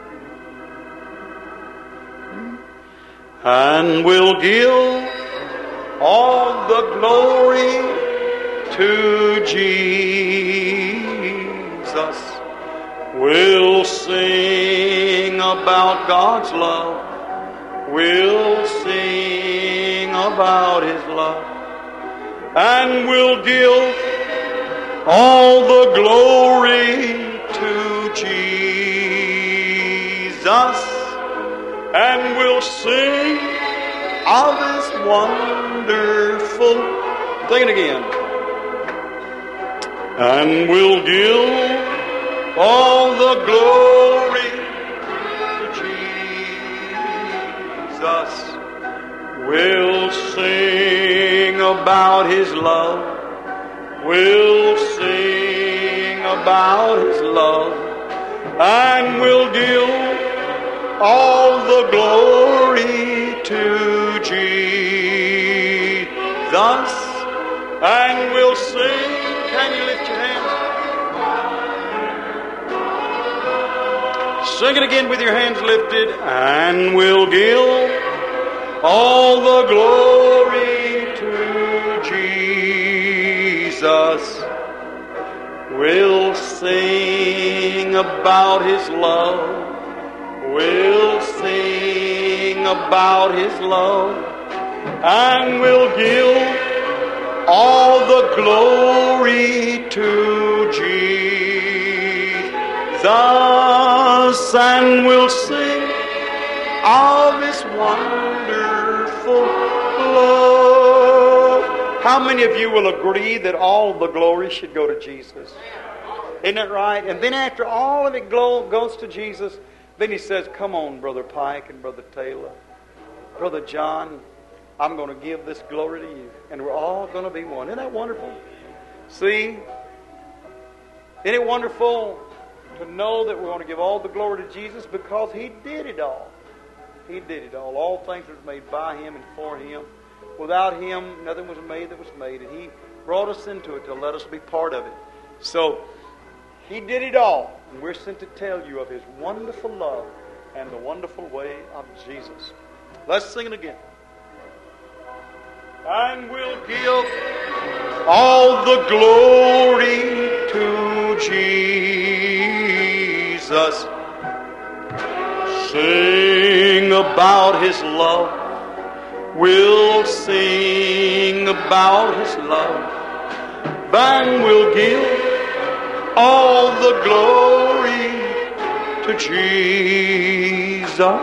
And we'll give all the glory to Jesus. We'll sing about God's love. We'll sing about His love. And we'll give all the glory to Jesus. And we'll sing of His wonderful. Sing it again. And we'll give all the glory to Jesus. We'll sing about His love. We'll sing about His love. And we'll give all the glory to Jesus. And we'll sing. Can you lift your hands? Sing it again with your hands lifted. And we'll give all the glory to Jesus. We'll sing about His love. We'll sing about His love. And we'll give all the glory to Jesus. And we'll sing of His wonderful love. How many of you will agree that all the glory should go to Jesus? Isn't that right? And then after all of it goes to Jesus, then He says, come on, Brother Pike and Brother Taylor, Brother John, I'm going to give this glory to you. And we're all going to be one. Isn't that wonderful? See? Isn't it wonderful to know that we're going to give all the glory to Jesus because He did it all. He did it all. All things were made by Him and for Him. Without Him, nothing was made that was made. And He brought us into it to let us be part of it. So, He did it all. And we're sent to tell you of His wonderful love and the wonderful way of Jesus. Let's sing it again. And we'll give all the glory to Jesus. Sing about His love. We'll sing about His love. Then we'll give all the glory to Jesus.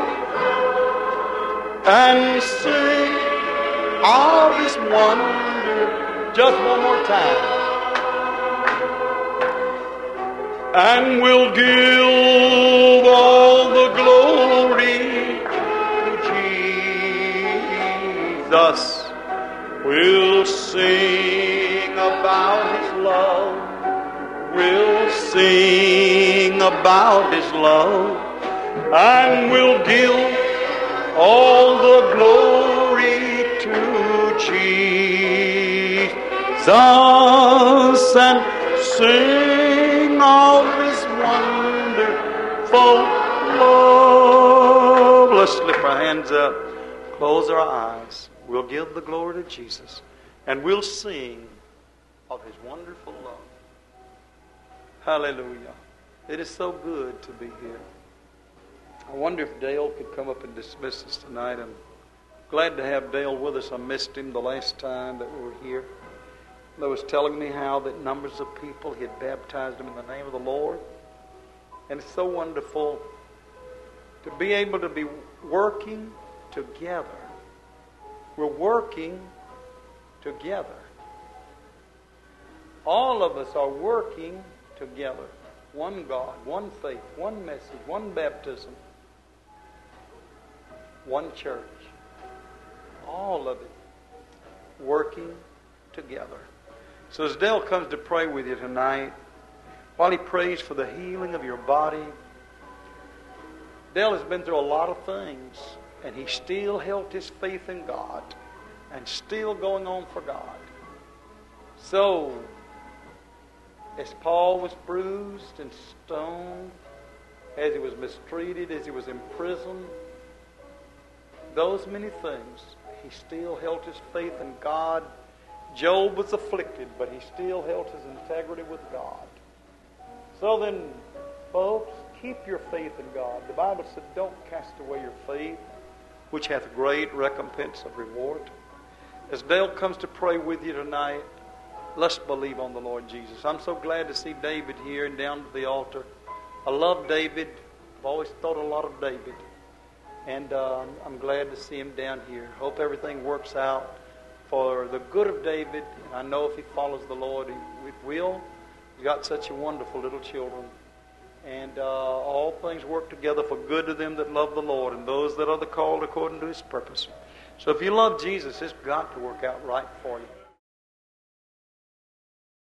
And sing of His wonder. Just one more time. And we'll give all the glory to Jesus. We'll sing about His love. We'll sing about His love. and we'll give all the glory to Jesus and sing of His wonderful love. Let's lift our hands up, close our eyes. We'll give the glory to Jesus, and we'll sing of His wonderful love. Hallelujah. It is so good to be here. I wonder if Dale could come up and dismiss us tonight. I'm glad to have Dale with us. I missed him the last time that we were here. They was telling me how that numbers of people, he had baptized them in the name of the Lord. And it's so wonderful to be able to be working together. We're working together. All of us are working together. One God, one faith, one message, one baptism, one church. All of it working together. So as Dale comes to pray with you tonight, while he prays for the healing of your body, Dale has been through a lot of things, and he still held his faith in God and still going on for God. So, as Paul was bruised and stoned, as he was mistreated, as he was imprisoned, those many things, he still held his faith in God. Job was afflicted, but he still held his integrity with God. So then, folks, keep your faith in God. The Bible said, don't cast away your faith, which hath great recompense of reward. As Dale comes to pray with you tonight, let's believe on the Lord Jesus. I'm so glad to see David here and down to the altar. I love David. I've always thought a lot of David. And I'm glad to see him down here. Hope everything works out for the good of David. And I know if he follows the Lord, it will. He's got such a wonderful little children. And all things work together for good to them that love the Lord and those that are the called according to His purpose. So if you love Jesus, it's got to work out right for you.